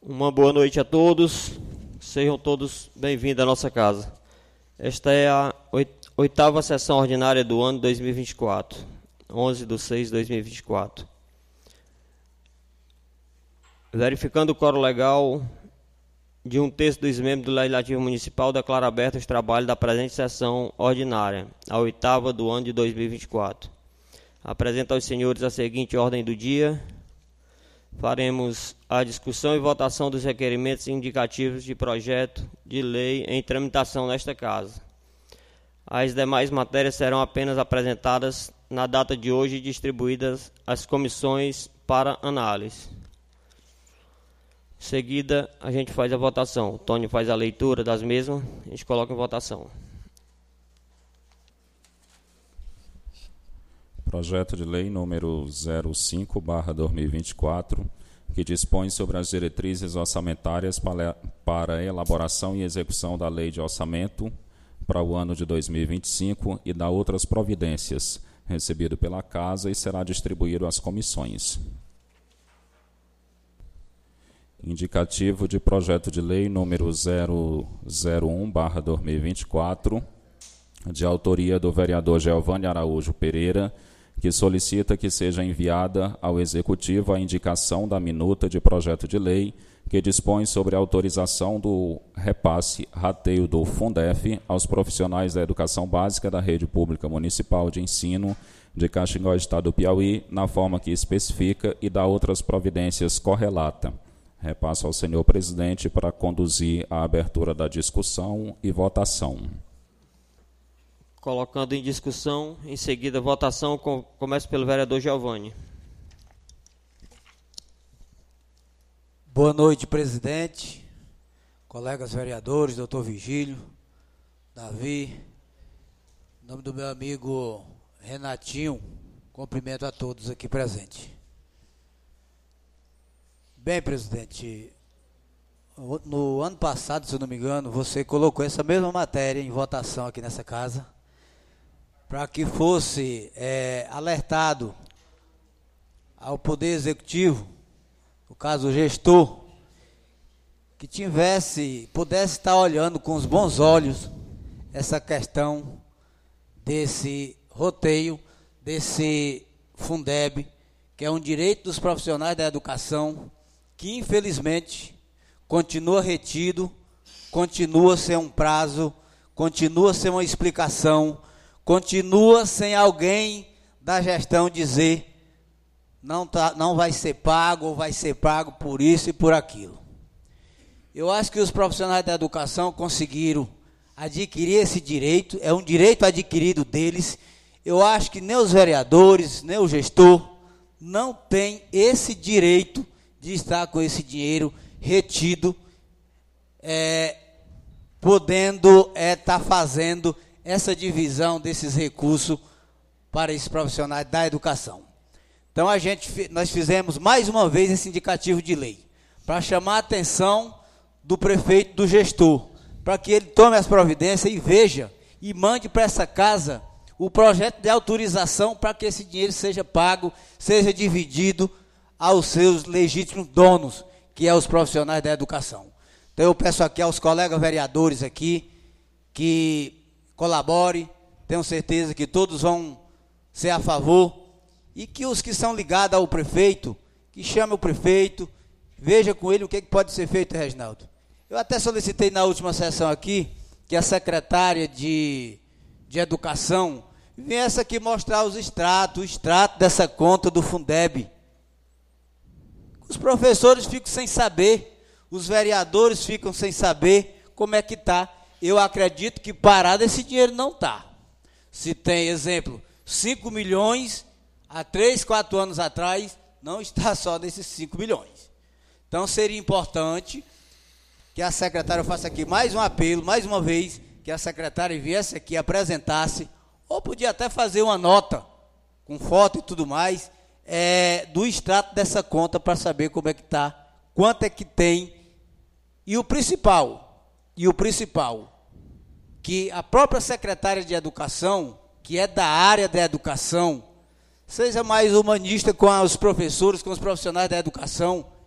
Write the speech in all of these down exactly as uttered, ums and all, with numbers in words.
Uma boa noite a todos, sejam todos bem-vindos à nossa casa. Esta é a oitava sessão ordinária do ano dois mil e vinte e quatro, onze de seis de dois mil e vinte e quatro. Verificando o quórum legal de um terço dos membros do Legislativo Municipal, declaro aberto os trabalhos da presente sessão ordinária, a oitava do ano de dois mil e vinte e quatro. Apresento aos senhores a seguinte ordem do dia. Faremos a discussão e votação dos requerimentos indicativos de projeto de lei em tramitação nesta casa. As demais matérias serão apenas apresentadas na data de hoje e distribuídas às comissões para análise. Em seguida, a gente faz a votação. O Tony faz a leitura das mesmas, a gente coloca em votação. Projeto de lei número zero cinco barra dois mil e vinte e quatro, que dispõe sobre as diretrizes orçamentárias para, para a elaboração e execução da lei de orçamento para o ano de dois mil e vinte e cinco e da outras providências, recebido pela Casa e será distribuído às comissões. Indicativo de projeto de lei número zero zero um barra dois mil e vinte e quatro, de autoria do vereador Geovani Araújo Pereira, que solicita que seja enviada ao Executivo a indicação da minuta de projeto de lei que dispõe sobre a autorização do repasse rateio do Fundef aos profissionais da educação básica da Rede Pública Municipal de Ensino de Caxingó, Estado do Piauí, na forma que especifica e dá outras providências correlata. Repasso ao senhor presidente para conduzir a abertura da discussão e votação. Colocando em discussão, em seguida votação, começa pelo vereador Geovani. Boa noite, presidente, colegas vereadores, doutor Vigílio, Davi, em nome do meu amigo Renatinho, cumprimento a todos aqui presentes. Bem, presidente, no ano passado, se eu não me engano, você colocou essa mesma matéria em votação aqui nessa casa, para que fosse é, alertado ao Poder Executivo, no caso o gestor, que tivesse, pudesse estar olhando com os bons olhos essa questão desse roteio, desse Fundeb, que é um direito dos profissionais da educação, que infelizmente continua retido, continua sem um prazo, continua sem uma explicação, continua sem alguém da gestão dizer não, tá, não vai ser pago ou vai ser pago por isso e por aquilo. Eu acho que os profissionais da educação conseguiram adquirir esse direito, é um direito adquirido deles. Eu acho que nem os vereadores, nem o gestor não tem esse direito de estar com esse dinheiro retido, é, podendo estar é, tá fazendo essa divisão desses recursos para esses profissionais da educação. Então, a gente, nós fizemos mais uma vez esse indicativo de lei, para chamar a atenção do prefeito, do gestor, para que ele tome as providências e veja, e mande para essa casa o projeto de autorização para que esse dinheiro seja pago, seja dividido aos seus legítimos donos, que é os profissionais da educação. Então, eu peço aqui aos colegas vereadores aqui, que colabore, tenho certeza que todos vão ser a favor, e que os que são ligados ao prefeito, que chame o prefeito, veja com ele o que pode ser feito, Reginaldo. Eu até solicitei na última sessão aqui, que a secretária de, de Educação viesse aqui mostrar os extratos, o extrato dessa conta do Fundeb. Os professores ficam sem saber, os vereadores ficam sem saber como é que está. Eu acredito que parado esse dinheiro não está. Se tem, exemplo, cinco milhões, há três, quatro anos atrás, não está só nesses cinco milhões. Então, seria importante que a secretária faça aqui mais um apelo, mais uma vez, que a secretária viesse aqui, apresentasse, ou podia até fazer uma nota, com foto e tudo mais, é, do extrato dessa conta, para saber como é que está, quanto é que tem, e o principal... E o principal, que a própria secretária de Educação, que é da área da educação, seja mais humanista com os professores, com os profissionais da educação,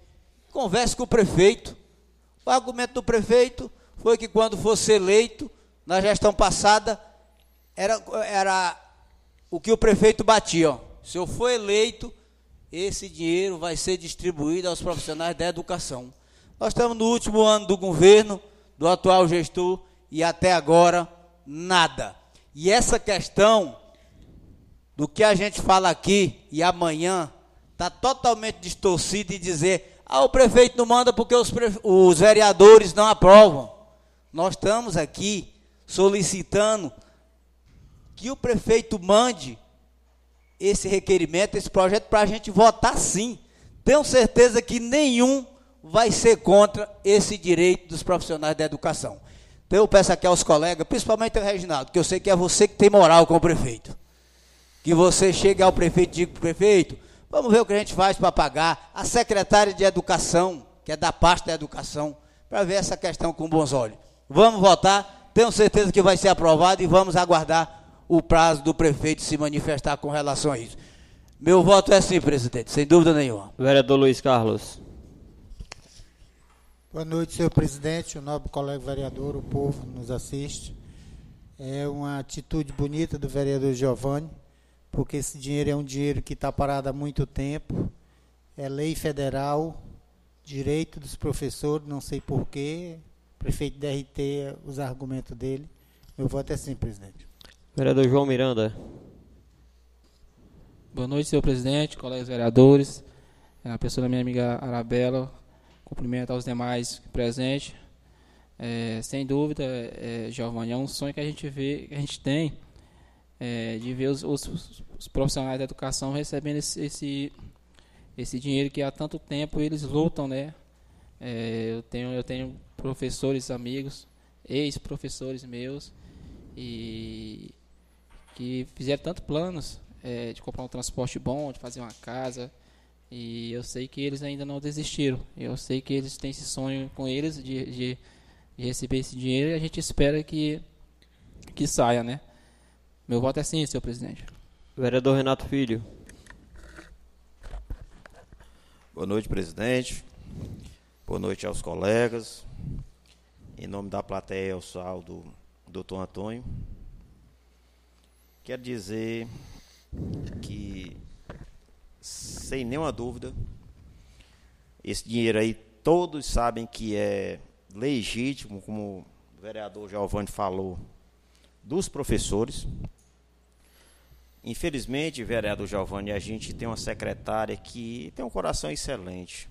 converse com o prefeito. O argumento do prefeito foi que quando fosse eleito, na gestão passada, era, era o que o prefeito batia. Ó. Se eu for eleito, esse dinheiro vai ser distribuído aos profissionais da educação. Nós estamos no último ano do governo, do atual gestor, e até agora, nada. E essa questão do que a gente fala aqui e amanhã está totalmente distorcida e dizer, ah, o prefeito não manda porque os, pre... os vereadores não aprovam. Nós estamos aqui solicitando que o prefeito mande esse requerimento, esse projeto, para a gente votar sim. Tenho certeza que nenhum vai ser contra esse direito dos profissionais da educação. Então eu peço aqui aos colegas, principalmente ao Reginaldo, que eu sei que é você que tem moral com o prefeito. Que você chegue ao prefeito e diga para o prefeito, vamos ver o que a gente faz para pagar a secretária de educação, que é da pasta da educação, para ver essa questão com bons olhos. Vamos votar, tenho certeza que vai ser aprovado e vamos aguardar o prazo do prefeito se manifestar com relação a isso. Meu voto é sim, presidente, sem dúvida nenhuma. Vereador Luiz Carlos. Boa noite, senhor presidente, o nobre colega vereador, o povo nos assiste. É uma atitude bonita do vereador Giovanni, porque esse dinheiro é um dinheiro que está parado há muito tempo, é lei federal, direito dos professores, não sei porquê, o prefeito derreter os argumentos dele. Meu voto é sim, presidente. Vereador João Miranda. Boa noite, senhor presidente, colegas vereadores, a pessoa da minha amiga Arabella, cumprimento aos demais presentes. É, sem dúvida, é, Giovanni, é um sonho que a gente vê, que a gente tem, é, de ver os, os, os profissionais da educação recebendo esse, esse, esse dinheiro que há tanto tempo eles lutam, né? É, eu tenho, eu tenho professores, amigos, ex-professores meus, e que fizeram tantos planos é, de comprar um transporte bom, de fazer uma casa, e eu sei que eles ainda não desistiram. Eu sei que eles têm esse sonho com eles de, de, de receber esse dinheiro, e a gente espera que, que saia, né? Meu voto é sim, senhor presidente. Vereador Renato Filho. Boa noite, presidente. Boa noite aos colegas. Em nome da plateia, eu sou do doutor Antônio. Quero dizer que, sem nenhuma dúvida, esse dinheiro aí todos sabem que é legítimo, como o vereador Giovanni falou, dos professores. Infelizmente, vereador Giovanni, a gente tem uma secretária que tem um coração excelente,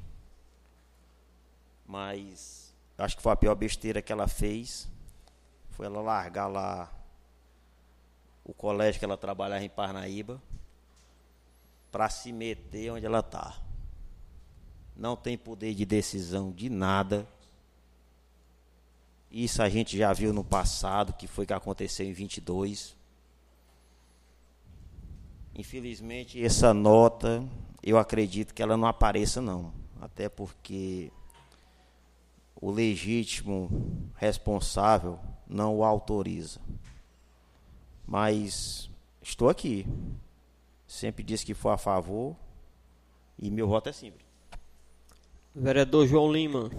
mas acho que foi a pior besteira que ela fez, foi ela largar lá o colégio que ela trabalhava em Parnaíba para se meter onde ela está. Não tem poder de decisão de nada. Isso a gente já viu no passado, que foi que aconteceu em vinte e dois. Infelizmente, essa nota, eu acredito que ela não apareça, não. Até porque o legítimo responsável não o autoriza. Mas estou aqui. Sempre disse que foi a favor e meu voto é simples. Vereador João Lima.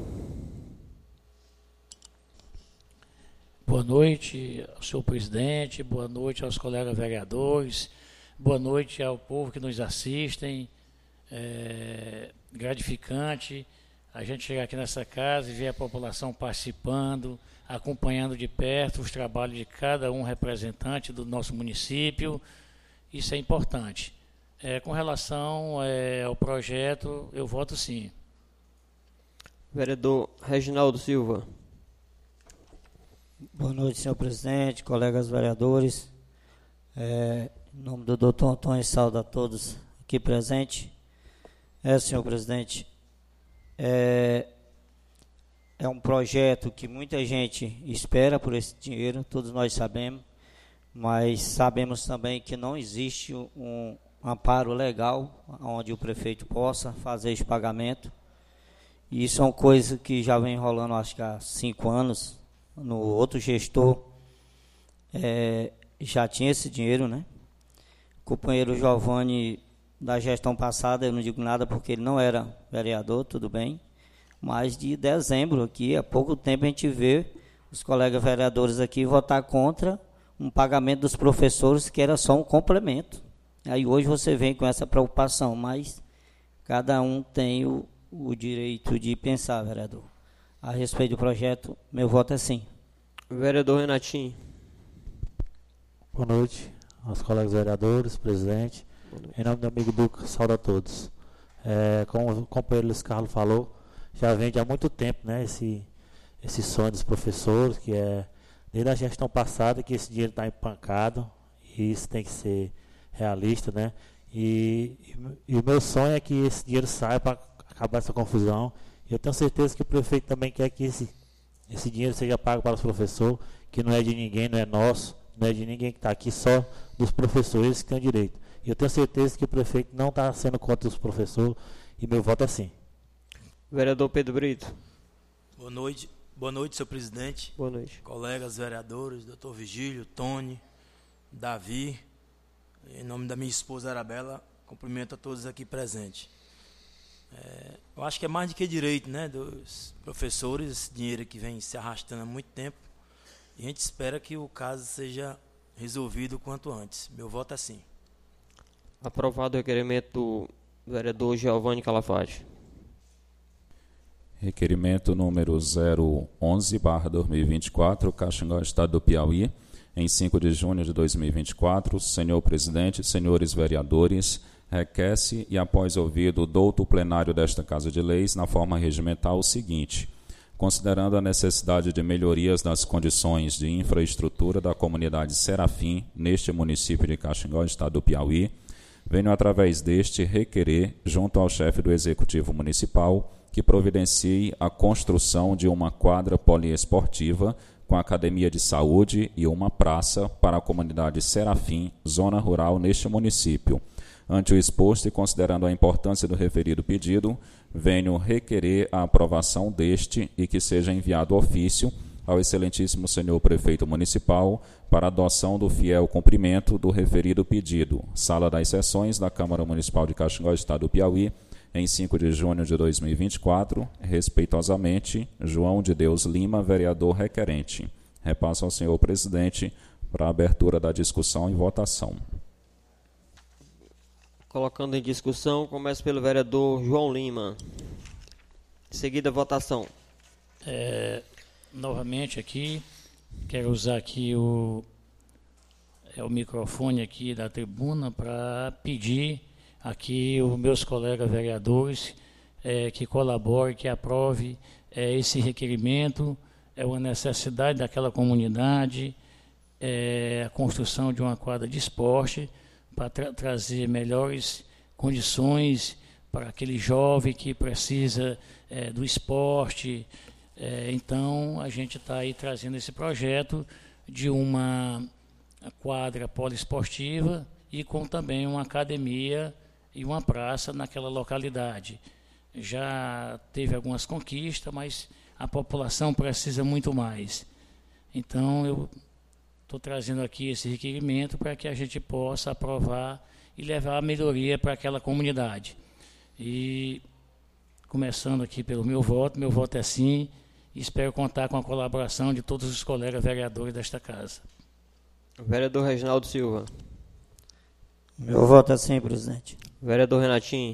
Boa noite ao senhor presidente, boa noite aos colegas vereadores, boa noite ao povo que nos assistem. É gratificante a gente chegar aqui nessa casa e ver a população participando, acompanhando de perto os trabalhos de cada um representante do nosso município. Isso é importante. É, com relação é, ao projeto, eu voto sim. Vereador Reginaldo Silva. Boa noite, senhor presidente, colegas vereadores. É, em nome do doutor Antônio, saúdo a todos aqui presentes. É, senhor presidente, é, é um projeto que muita gente espera por esse dinheiro, todos nós sabemos, mas sabemos também que não existe um amparo legal onde o prefeito possa fazer esse pagamento. E isso é uma coisa que já vem rolando, acho que há cinco anos. No outro gestor é, já tinha esse dinheiro, né? O companheiro Giovanni, da gestão passada, eu não digo nada porque ele não era vereador, tudo bem, Mas de dezembro aqui, há pouco tempo a gente vê os colegas vereadores aqui votar contra um pagamento dos professores que era só um complemento. Aí hoje você vem com essa preocupação, mas cada um tem o, o direito de pensar, vereador. A respeito do projeto, meu voto é sim. Vereador Renatinho. Boa noite aos colegas vereadores, presidente. Em nome do amigo Duca, saúde a todos. É, como o companheiro Luiz Carlos falou, já vem de há muito tempo, né, esse, esse sonho dos professores, que é desde a gestão passada que esse dinheiro está empancado, e isso tem que ser realista, né? E, e, e o meu sonho é que esse dinheiro saia para acabar essa confusão. E eu tenho certeza que o prefeito também quer que esse, esse dinheiro seja pago para os professores, que não é de ninguém, não é nosso, não é de ninguém que está aqui, só dos professores que têm direito. E eu tenho certeza que o prefeito não está sendo contra os professores, e meu voto é sim. Vereador Pedro Brito. Boa noite. Boa noite, senhor presidente. Boa noite. Colegas vereadores, doutor Vigílio, Tony, Davi. Em nome da minha esposa Arabella, cumprimento a todos aqui presentes. É, eu acho que é mais do que direito, né, dos professores, esse dinheiro que vem se arrastando há muito tempo. E a gente espera que o caso seja resolvido o quanto antes. Meu voto é sim. Aprovado o requerimento do vereador Giovanni Calafate. Requerimento número zero onze barra dois mil e vinte e quatro, Caxangá, Estado do Piauí, em cinco de junho de dois mil e vinte e quatro. Senhor presidente, senhores vereadores, requer-se e após ouvido o douto plenário desta Casa de Leis, na forma regimental, o seguinte: considerando a necessidade de melhorias nas condições de infraestrutura da comunidade Serafim, neste município de Caxangá, Estado do Piauí, venho através deste requerer, junto ao chefe do Executivo Municipal, que providencie a construção de uma quadra poliesportiva com academia de saúde e uma praça para a comunidade Serafim, zona rural neste município. Ante o exposto e considerando a importância do referido pedido, venho requerer a aprovação deste e que seja enviado ofício ao excelentíssimo senhor prefeito municipal para adoção do fiel cumprimento do referido pedido. Sala das Sessões da Câmara Municipal de Caxangá, Estado do Piauí, em cinco de junho de dois mil e vinte e quatro, respeitosamente, João de Deus Lima, vereador requerente. Repasso ao senhor presidente para a abertura da discussão e votação. Colocando em discussão, começa pelo vereador João Lima. Em seguida, a votação. É, novamente aqui, quero usar aqui o, é, o microfone aqui da tribuna para pedir aqui os meus colegas vereadores é, que colaborem, que aprovem é, esse requerimento. É uma necessidade daquela comunidade, é, a construção de uma quadra de esporte para tra trazer melhores condições para aquele jovem que precisa é, do esporte. É, então, a gente está aí trazendo esse projeto de uma quadra poliesportiva e com também uma academia e uma praça naquela localidade. Já teve algumas conquistas, mas a população precisa muito mais. Então, eu estou trazendo aqui esse requerimento para que a gente possa aprovar e levar a melhoria para aquela comunidade. E, começando aqui pelo meu voto, meu voto é sim, e espero contar com a colaboração de todos os colegas vereadores desta casa. Vereador Reginaldo Silva. Meu voto é sim, presidente. Vereador Renatinho.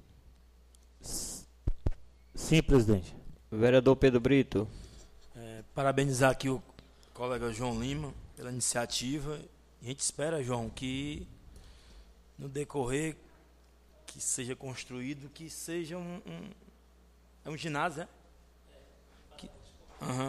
Sim, presidente. Vereador Pedro Brito. É, parabenizar aqui o colega João Lima pela iniciativa. A gente espera, João, que no decorrer que seja construído, que seja um, um, é um ginásio, né? Que, uh-huh.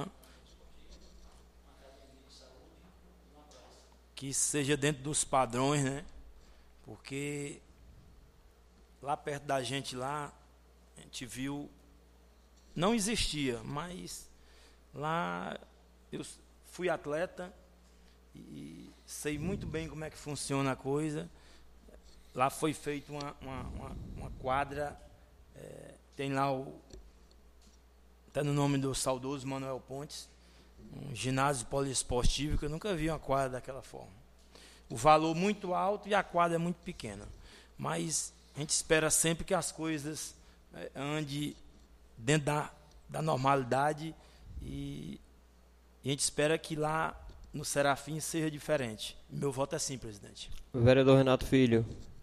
que seja dentro dos padrões, né? Porque lá perto da gente lá, a gente viu, não existia, mas lá eu fui atleta e sei muito bem como é que funciona a coisa. Lá foi feita uma, uma, uma, uma quadra, é, tem lá o, está no nome do saudoso Manuel Pontes, um ginásio poliesportivo, que eu nunca vi uma quadra daquela forma. O valor muito alto e a quadra é muito pequena. Mas a gente espera sempre que as coisas é, andem dentro da da normalidade e, e a gente espera que lá no Serafim seja diferente. Meu voto é sim, presidente. Vereador Renato Filho.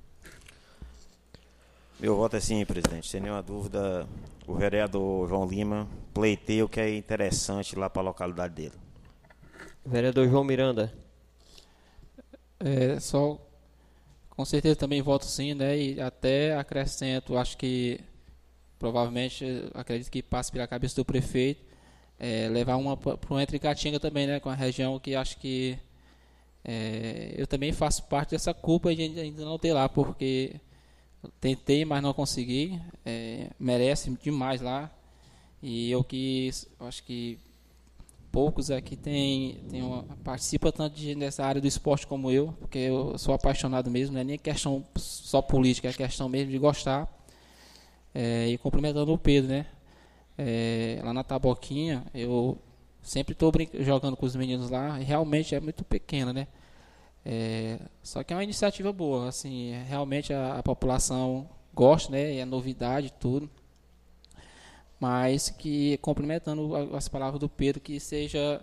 Meu voto é sim, presidente. Sem nenhuma dúvida, o vereador João Lima pleiteia o que é interessante lá para a localidade dele. Vereador João Miranda. É, só, com certeza também voto sim, né? E até acrescento, acho que provavelmente, acredito que passe pela cabeça do prefeito, é, levar uma para o Entre Caatinga também, né? Com a região que acho que é, eu também faço parte dessa culpa de ainda não ter lá, porque tentei, mas não consegui. É, merece demais lá. E eu que acho que poucos aqui tem, tem uma, participa tanto de, dessa área do esporte como eu, porque eu sou apaixonado mesmo, não é nem questão só política, é questão mesmo de gostar. É, e complementando o Pedro, né? É, lá na Taboquinha, eu sempre estou jogando com os meninos lá, e realmente é muito pequena, né? É, só que é uma iniciativa boa, assim, realmente a, a população gosta, né? E é novidade tudo. Mas que, complementando as palavras do Pedro, que seja,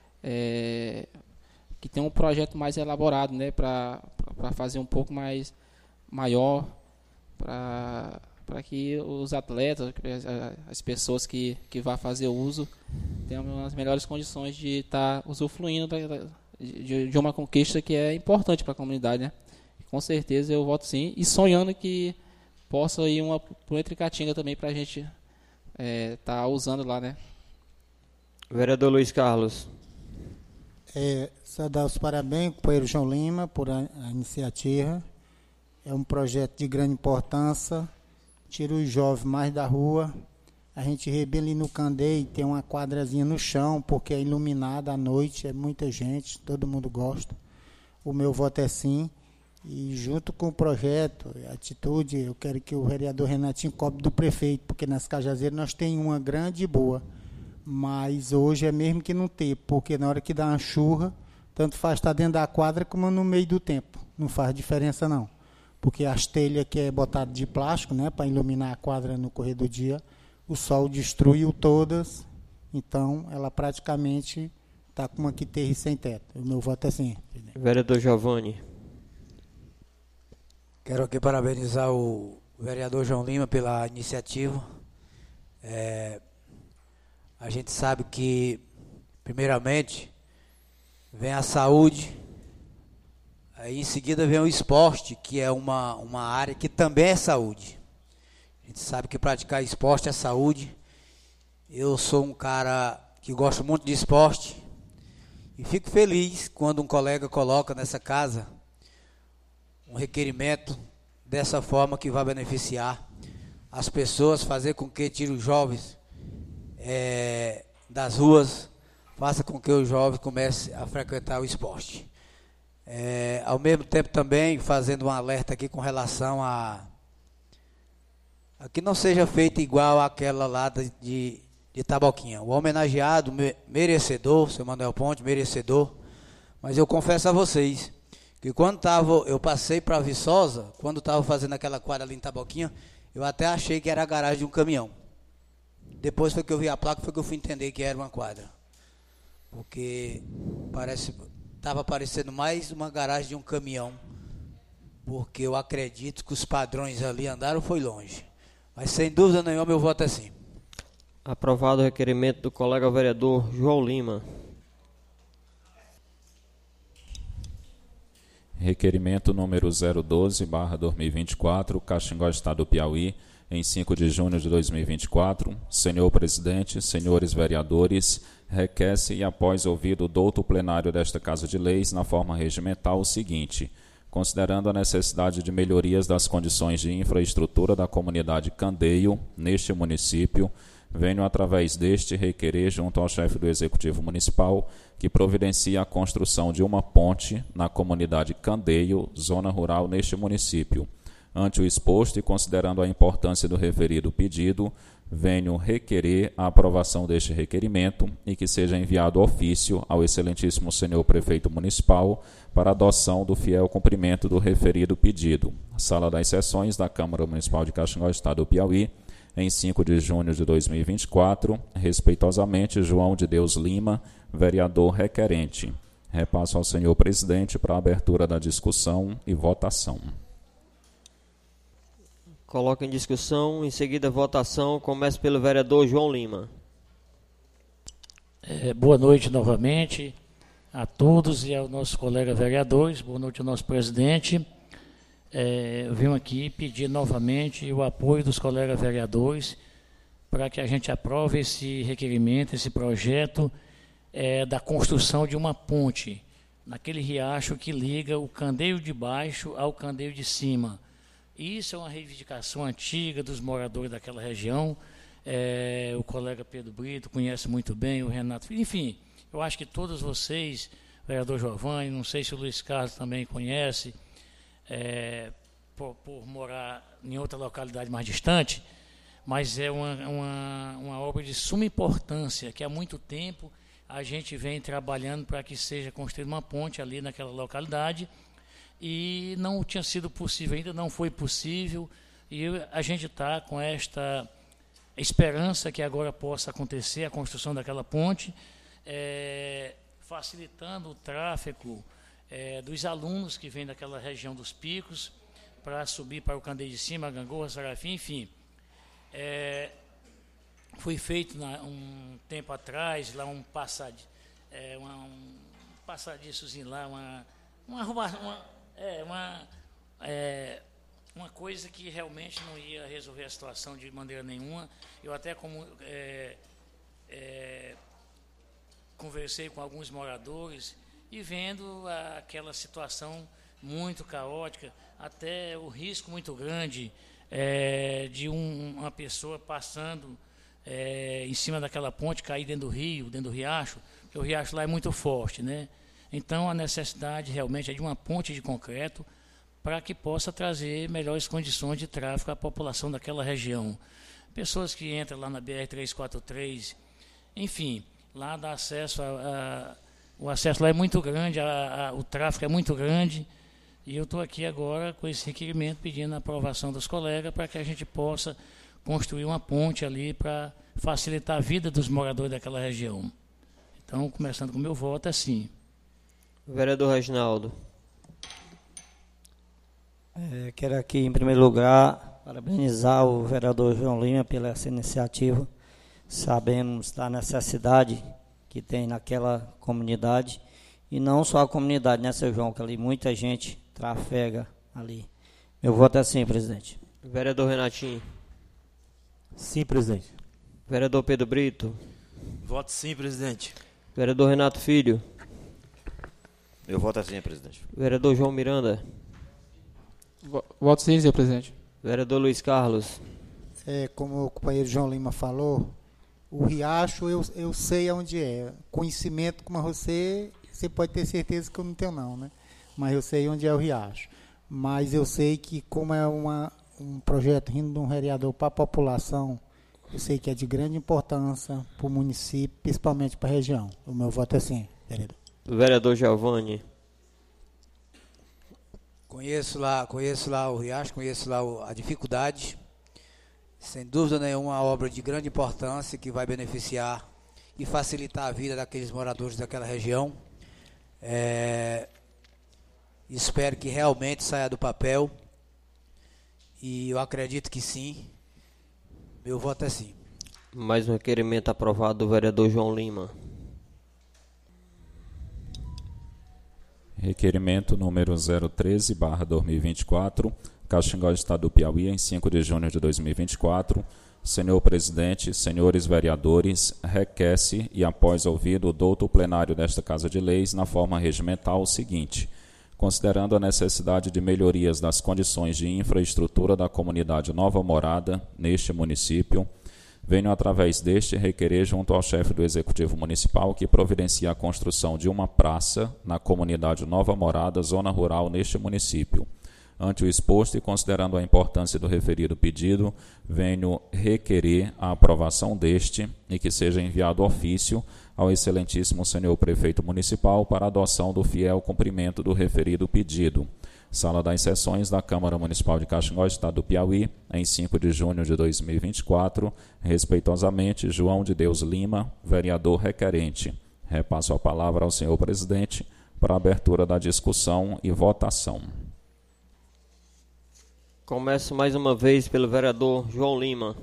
é, que tenha um projeto mais elaborado, né, para fazer um pouco mais maior, para para que os atletas, as pessoas que, que vão fazer uso, tenham as melhores condições de estar tá usufruindo da, de, de uma conquista que é importante para a comunidade, né? Com certeza eu voto sim, e sonhando que possa ir uma para o Entre Caatinga também, para a gente É, tá usando lá, né? Vereador Luiz Carlos. É, só dar os parabéns ao companheiro João Lima por a, a iniciativa. É um projeto de grande importância. Tira os jovens mais da rua. A gente vê bem ali no Candeio, tem uma quadrazinha no chão, porque é iluminada à noite, é muita gente, todo mundo gosta. O meu voto é sim. E junto com o projeto, a atitude, eu quero que o vereador Renatinho cobre do prefeito, porque nas Cajazeiras nós temos uma grande e boa, mas hoje é mesmo que não ter, porque na hora que dá uma churra, tanto faz estar dentro da quadra como no meio do tempo, não faz diferença não, porque as telhas que é botado de plástico, né, para iluminar a quadra no correr do dia, o sol destruiu todas, então ela praticamente está com uma quiтерra sem teto. O meu voto é sim. Vereador Giovanni. Quero aqui parabenizar o vereador João Lima pela iniciativa. É, a gente sabe que, primeiramente, vem a saúde, aí em seguida vem o esporte, que é uma, uma área que também é saúde. A gente sabe que praticar esporte é saúde. Eu sou um cara que gosta muito de esporte e fico feliz quando um colega coloca nessa casa um requerimento dessa forma que vai beneficiar as pessoas, fazer com que tire os jovens é, das ruas, faça com que os jovens comecem a frequentar o esporte. É, ao mesmo tempo também fazendo um alerta aqui com relação a, a que não seja feita igual àquela lá de, de, de Taboquinha. O homenageado, me, merecedor, seu Manuel Ponte, merecedor, mas eu confesso a vocês que quando tava, eu passei para Viçosa, quando estava fazendo aquela quadra ali em Taboquinha, eu até achei que era a garagem de um caminhão. Depois foi que eu vi a placa, foi que eu fui entender que era uma quadra. Porque parece, estava parecendo mais uma garagem de um caminhão. Porque eu acredito que os padrões ali andaram foi longe. Mas sem dúvida nenhuma, meu voto é sim. Aprovado o requerimento do colega vereador João Lima. Requerimento número zero doze barra dois mil e vinte e quatro, Caxingó, Estado do Piauí, em cinco de junho de dois mil e vinte e quatro. Senhor presidente, senhores vereadores, requer-se e após ouvido o douto plenário desta Casa de Leis, na forma regimental, o seguinte: considerando a necessidade de melhorias das condições de infraestrutura da comunidade Candeio, neste município, venho através deste requerer junto ao chefe do Executivo Municipal que providencie a construção de uma ponte na comunidade Candeio, zona rural neste município. Ante o exposto e considerando a importância do referido pedido, venho requerer a aprovação deste requerimento e que seja enviado ofício ao excelentíssimo senhor prefeito municipal para adoção do fiel cumprimento do referido pedido. Sala das Sessões da Câmara Municipal de Caxingó, Estado do Piauí, em cinco de junho de dois mil e vinte e quatro, respeitosamente João de Deus Lima, vereador requerente. Repasso ao senhor presidente para a abertura da discussão e votação. Coloca em discussão, em seguida votação. Começa pelo vereador João Lima. É, boa noite novamente a todos e aos nossos colegas vereadores. Boa noite ao nosso presidente. É, eu vim aqui pedir novamente o apoio dos colegas vereadores para que a gente aprove esse requerimento, esse projeto é, da construção de uma ponte naquele riacho que liga o Candeio de Baixo ao Candeio de Cima. Isso é uma reivindicação antiga dos moradores daquela região. É, o colega Pedro Brito conhece muito bem, o Renato. Enfim, eu acho que todos vocês, vereador Giovanni, não sei se o Luiz Carlos também conhece, é, por, por morar em outra localidade mais distante, mas é uma, uma, uma obra de suma importância, que há muito tempo a gente vem trabalhando para que seja construída uma ponte ali naquela localidade, e não tinha sido possível, ainda não foi possível, e a gente está com esta esperança que agora possa acontecer a construção daquela ponte, é, facilitando o tráfego é, dos alunos que vêm daquela região dos Picos para subir para o Candeio de Cima, Gangorra, Sarafim, enfim. É, foi feito na, um tempo atrás lá um passadiço, é, uma, um passadiçozinho lá, uma, uma, uma É uma, é uma coisa que realmente não ia resolver a situação de maneira nenhuma. Eu até como, é, é, conversei com alguns moradores e vendo a, aquela situação muito caótica, até o risco muito grande é, de um, uma pessoa passando é, em cima daquela ponte, cair dentro do rio, dentro do riacho, porque o riacho lá é muito forte, né? Então, a necessidade realmente é de uma ponte de concreto para que possa trazer melhores condições de tráfego à população daquela região. Pessoas que entram lá na B R trezentos e quarenta e três, enfim, lá dá acesso a, a, o acesso lá é muito grande, a, a, o tráfego é muito grande, e eu estou aqui agora com esse requerimento pedindo a aprovação dos colegas para que a gente possa construir uma ponte ali para facilitar a vida dos moradores daquela região. Então, começando com o meu voto, é sim. Vereador Reginaldo. É, quero aqui, em primeiro lugar, parabenizar o vereador João Lima pela essa iniciativa. Sabemos da necessidade que tem naquela comunidade, e não só a comunidade, né, seu João, que ali muita gente trafega ali. Meu voto é sim, presidente. Vereador Renatinho. Sim, presidente. Vereador Pedro Brito. Voto sim, presidente. Vereador Renato Filho. Eu voto assim, presidente. Vereador João Miranda. Voto sim, senhor presidente. Vereador Luiz Carlos. É, como o companheiro João Lima falou, o riacho eu, eu sei onde é. Conhecimento como você, você pode ter certeza que eu não tenho não, né? Mas eu sei onde é o riacho. Mas eu sei que como é uma, um projeto vindo de um vereador para a população, eu sei que é de grande importância para o município, principalmente para a região. O meu voto é sim, vereador. Vereador Giovanni. Conheço lá, conheço lá o riacho, conheço lá o, a dificuldade. Sem dúvida nenhuma, uma obra de grande importância que vai beneficiar e facilitar a vida daqueles moradores daquela região. É, espero que realmente saia do papel. E eu acredito que sim. Meu voto é sim. Mais um requerimento aprovado do vereador João Lima. Requerimento número zero treze barra dois mil e vinte e quatro, Caxingó, Estado do Piauí, em cinco de junho de dois mil e vinte e quatro. Senhor presidente, senhores vereadores, requer-se e após ouvido o douto plenário desta Casa de Leis na forma regimental o seguinte: considerando a necessidade de melhorias das condições de infraestrutura da comunidade Nova Morada neste município, venho através deste requerer junto ao chefe do Executivo Municipal que providencie a construção de uma praça na comunidade Nova Morada, zona rural neste município. Ante o exposto e considerando a importância do referido pedido, venho requerer a aprovação deste e que seja enviado ofício ao excelentíssimo senhor prefeito municipal para adoção do fiel cumprimento do referido pedido. Sala das Sessões da Câmara Municipal de Caxangó, Estado do Piauí, em cinco de junho de dois mil e vinte e quatro. Respeitosamente, João de Deus Lima, vereador requerente. Repasso a palavra ao senhor presidente para a abertura da discussão e votação. Começo mais uma vez pelo vereador João Lima.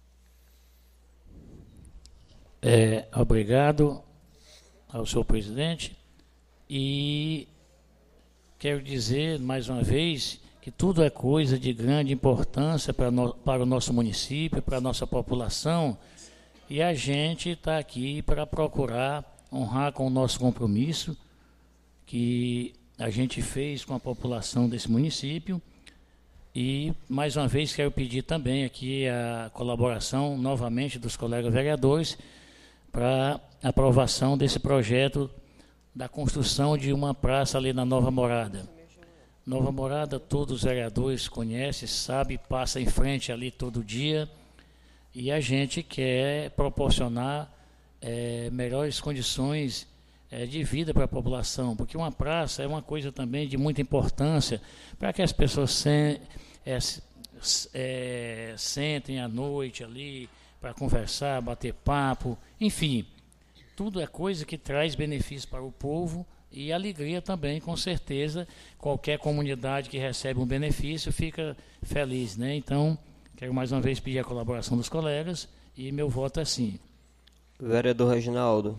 É, obrigado ao senhor presidente e quero dizer mais uma vez que tudo é coisa de grande importância para, no, para o nosso município, para a nossa população, e a gente está aqui para procurar honrar com o nosso compromisso que a gente fez com a população desse município. E, mais uma vez, quero pedir também aqui a colaboração novamente dos colegas vereadores para aprovação desse projeto da construção de uma praça ali na Nova Morada. Nova Morada, todos os vereadores conhecem, sabem, passa em frente ali todo dia, e a gente quer proporcionar é, melhores condições é, de vida para a população, porque uma praça é uma coisa também de muita importância para que as pessoas se, é, é, sentem à noite ali para conversar, bater papo, enfim, tudo é coisa que traz benefício para o povo e alegria também, com certeza. Qualquer comunidade que recebe um benefício fica feliz, né? Então, quero mais uma vez pedir a colaboração dos colegas e meu voto é sim. Vereador Reginaldo.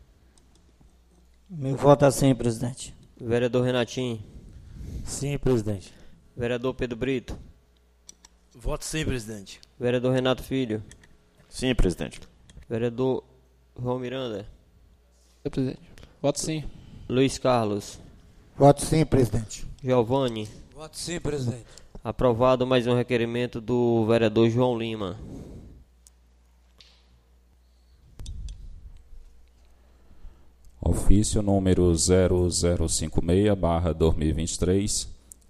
Meu voto é sim, presidente. Vereador Renatinho. Sim, presidente. Vereador Pedro Brito. Voto sim, presidente. Vereador Renato Filho. Sim, presidente. Vereador João Miranda. Senhor presidente. Voto sim. Luiz Carlos. Voto sim, presidente. Giovanni. Voto sim, presidente. Aprovado mais um requerimento do vereador João Lima. Ofício número zero zero cinco seis barra dois mil e vinte e três,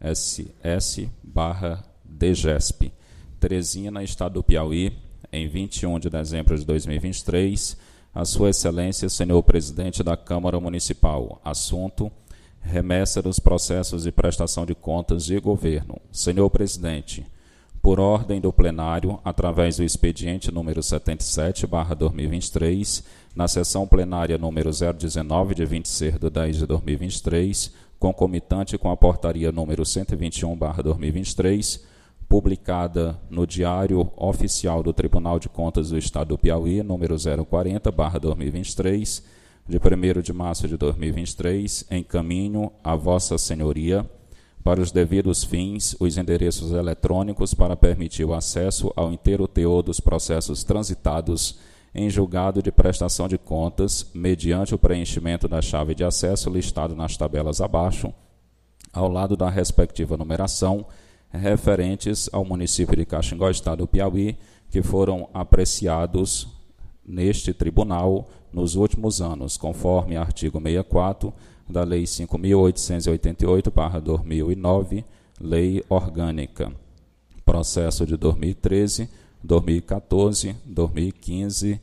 S S barra D G E S P, Teresina, Estado do Piauí, em vinte e um de dezembro de dois mil e vinte e três, a Sua Excelência, senhor presidente da Câmara Municipal. Assunto: remessa dos processos de prestação de contas de governo. Senhor presidente, por ordem do plenário, através do expediente número setenta e sete barra dois mil e vinte e três, na sessão plenária número zero dezenove, de vinte e seis de dez de dois mil e vinte e três, concomitante com a portaria número cento e vinte e um barra dois mil e vinte e três, publicada no Diário Oficial do Tribunal de Contas do Estado do Piauí, número zero quarenta barra dois mil e vinte e três, de primeiro de março de dois mil e vinte e três, encaminho a Vossa Senhoria, para os devidos fins, os endereços eletrônicos para permitir o acesso ao inteiro teor dos processos transitados em julgado de prestação de contas, mediante o preenchimento da chave de acesso listado nas tabelas abaixo, ao lado da respectiva numeração, referentes ao município de Caxangó, Estado do Piauí, que foram apreciados neste tribunal nos últimos anos, conforme artigo sessenta e quatro da Lei cinco mil oitocentos e oitenta e oito barra dois mil e nove, Lei Orgânica, processo de dois mil e treze, dois mil e quatorze, dois mil e quinze,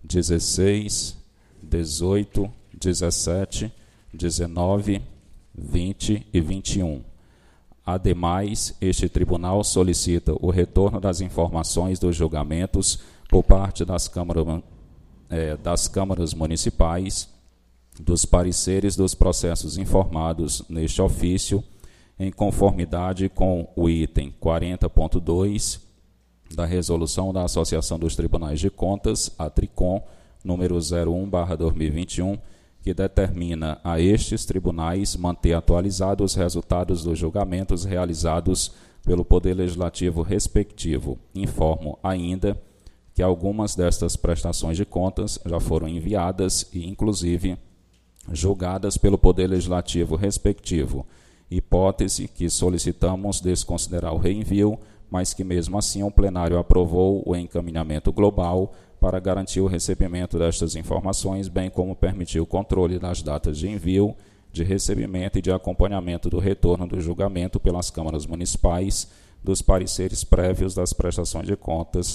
dezesseis, dezoito, dezessete, dezenove, vinte e vinte e um. Ademais, este tribunal solicita o retorno das informações dos julgamentos por parte das câmaras, eh, das câmaras municipais, dos pareceres dos processos informados neste ofício, em conformidade com o item quarenta ponto dois da Resolução da Associação dos Tribunais de Contas, a TRICON, número zero um barra dois mil e vinte e um, que determina a estes tribunais manter atualizados os resultados dos julgamentos realizados pelo Poder Legislativo respectivo. Informo ainda que algumas destas prestações de contas já foram enviadas e, inclusive, julgadas pelo Poder Legislativo respectivo, hipótese que solicitamos desconsiderar o reenvio, mas que mesmo assim o plenário aprovou o encaminhamento global para garantir o recebimento destas informações, bem como permitir o controle das datas de envio, de recebimento e de acompanhamento do retorno do julgamento pelas câmaras municipais dos pareceres prévios das prestações de contas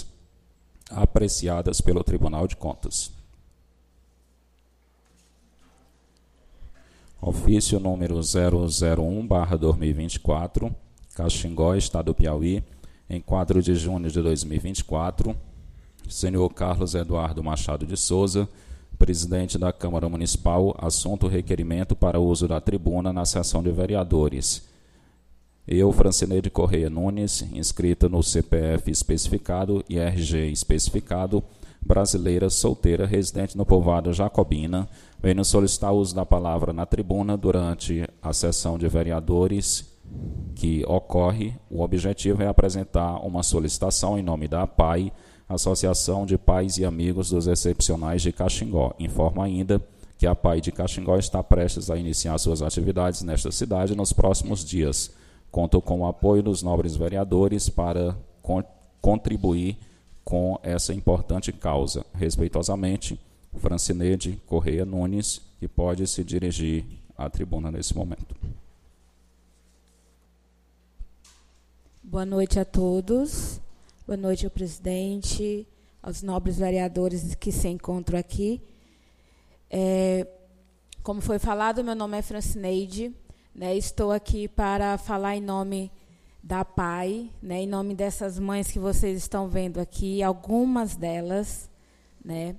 apreciadas pelo Tribunal de Contas. Ofício número zero zero um barra dois mil e vinte e quatro, Caxingó, Estado do Piauí, em quatro de junho de dois mil e vinte e quatro, senhor Carlos Eduardo Machado de Souza, presidente da Câmara Municipal, assunto requerimento para uso da tribuna na sessão de vereadores. Eu, Francineide Correia Nunes, inscrita no C P F especificado e R G especificado, brasileira, solteira, residente no povoado Jacobina, venho solicitar o uso da palavra na tribuna durante a sessão de vereadores que ocorre. O objetivo é apresentar uma solicitação em nome da A P A I, Associação de Pais e Amigos dos Excepcionais de Caxingó. Informa ainda que a A P A I de Caxingó está prestes a iniciar suas atividades nesta cidade nos próximos dias. Conto com o apoio dos nobres vereadores para con contribuir com essa importante causa. Respeitosamente, Francineide Correia Nunes, que pode se dirigir à tribuna nesse momento. Boa noite a todos. Boa noite ao presidente, aos nobres vereadores que se encontram aqui. É, como foi falado, meu nome é Francineide, né, estou aqui para falar em nome da A P A I, né, em nome dessas mães que vocês estão vendo aqui, algumas delas, né.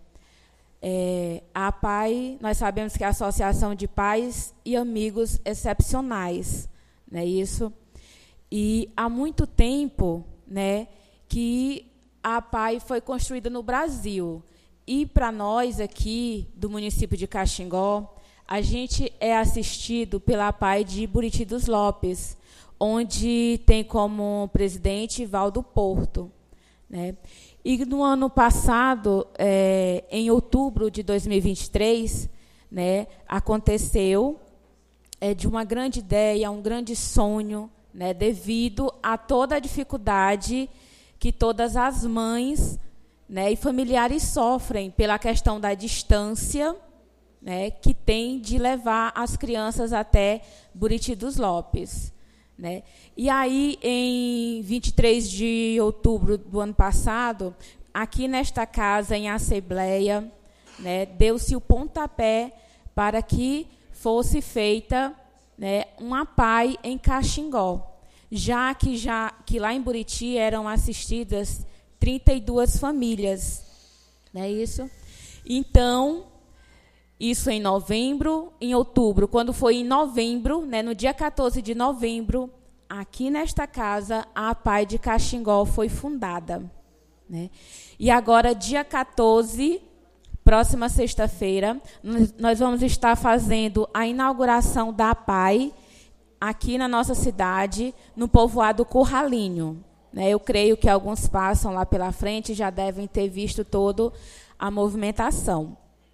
É, a A P A I, nós sabemos que é a Associação de Pais e Amigos Excepcionais, né, isso. E há muito tempo, né, que a A P A I foi construída no Brasil. E para nós aqui do município de Caxingó, a gente é assistido pela A P A I de Buriti dos Lopes, onde tem como presidente Valdo Porto, né? E no ano passado, é, em outubro de dois mil e vinte e três, né, aconteceu é, de uma grande ideia, um grande sonho, né, devido a toda a dificuldade que todas as mães, né, e familiares sofrem pela questão da distância, né, que tem de levar as crianças até Buriti dos Lopes, né. E aí, em vinte e três de outubro do ano passado, aqui nesta casa, em assembleia, né, deu-se o pontapé para que fosse feita, né, uma A P A I em Caxingó, já que, já que lá em Buriti eram assistidas trinta e duas famílias, não é isso? Então, isso em novembro, em outubro, quando foi em novembro, né, no dia quatorze de novembro, aqui nesta casa, a A P A I de Caxingó foi fundada, né? E agora, dia quatorze, próxima sexta-feira, nós vamos estar fazendo a inauguração da A P A I aqui na nossa cidade, no povoado Curralinho, né? Eu creio que alguns passam lá pela frente já devem ter visto toda a movimentação.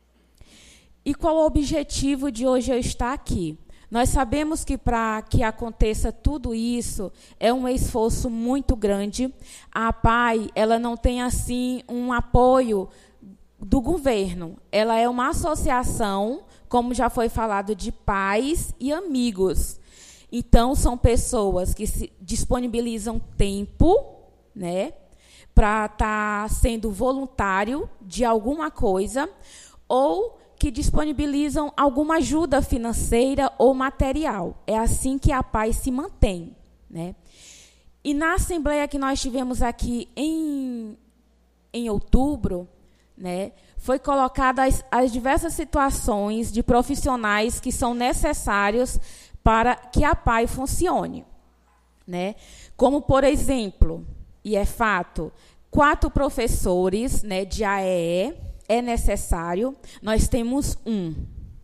E qual o objetivo de hoje eu estar aqui? Nós sabemos que para que aconteça tudo isso é um esforço muito grande. A A P A I, ela não tem assim um apoio do governo. Ela é uma associação, como já foi falado, de pais e amigos. Então, são pessoas que se disponibilizam tempo, né, para estar sendo voluntário de alguma coisa, ou que disponibilizam alguma ajuda financeira ou material. É assim que a A P A I se mantém, né? E na assembleia que nós tivemos aqui em, em outubro, né, foi colocadas as, as diversas situações de profissionais que são necessários para que a A P A I funcione, né? Como, por exemplo, e é fato, quatro professores, né, de A E E, é necessário, nós temos um,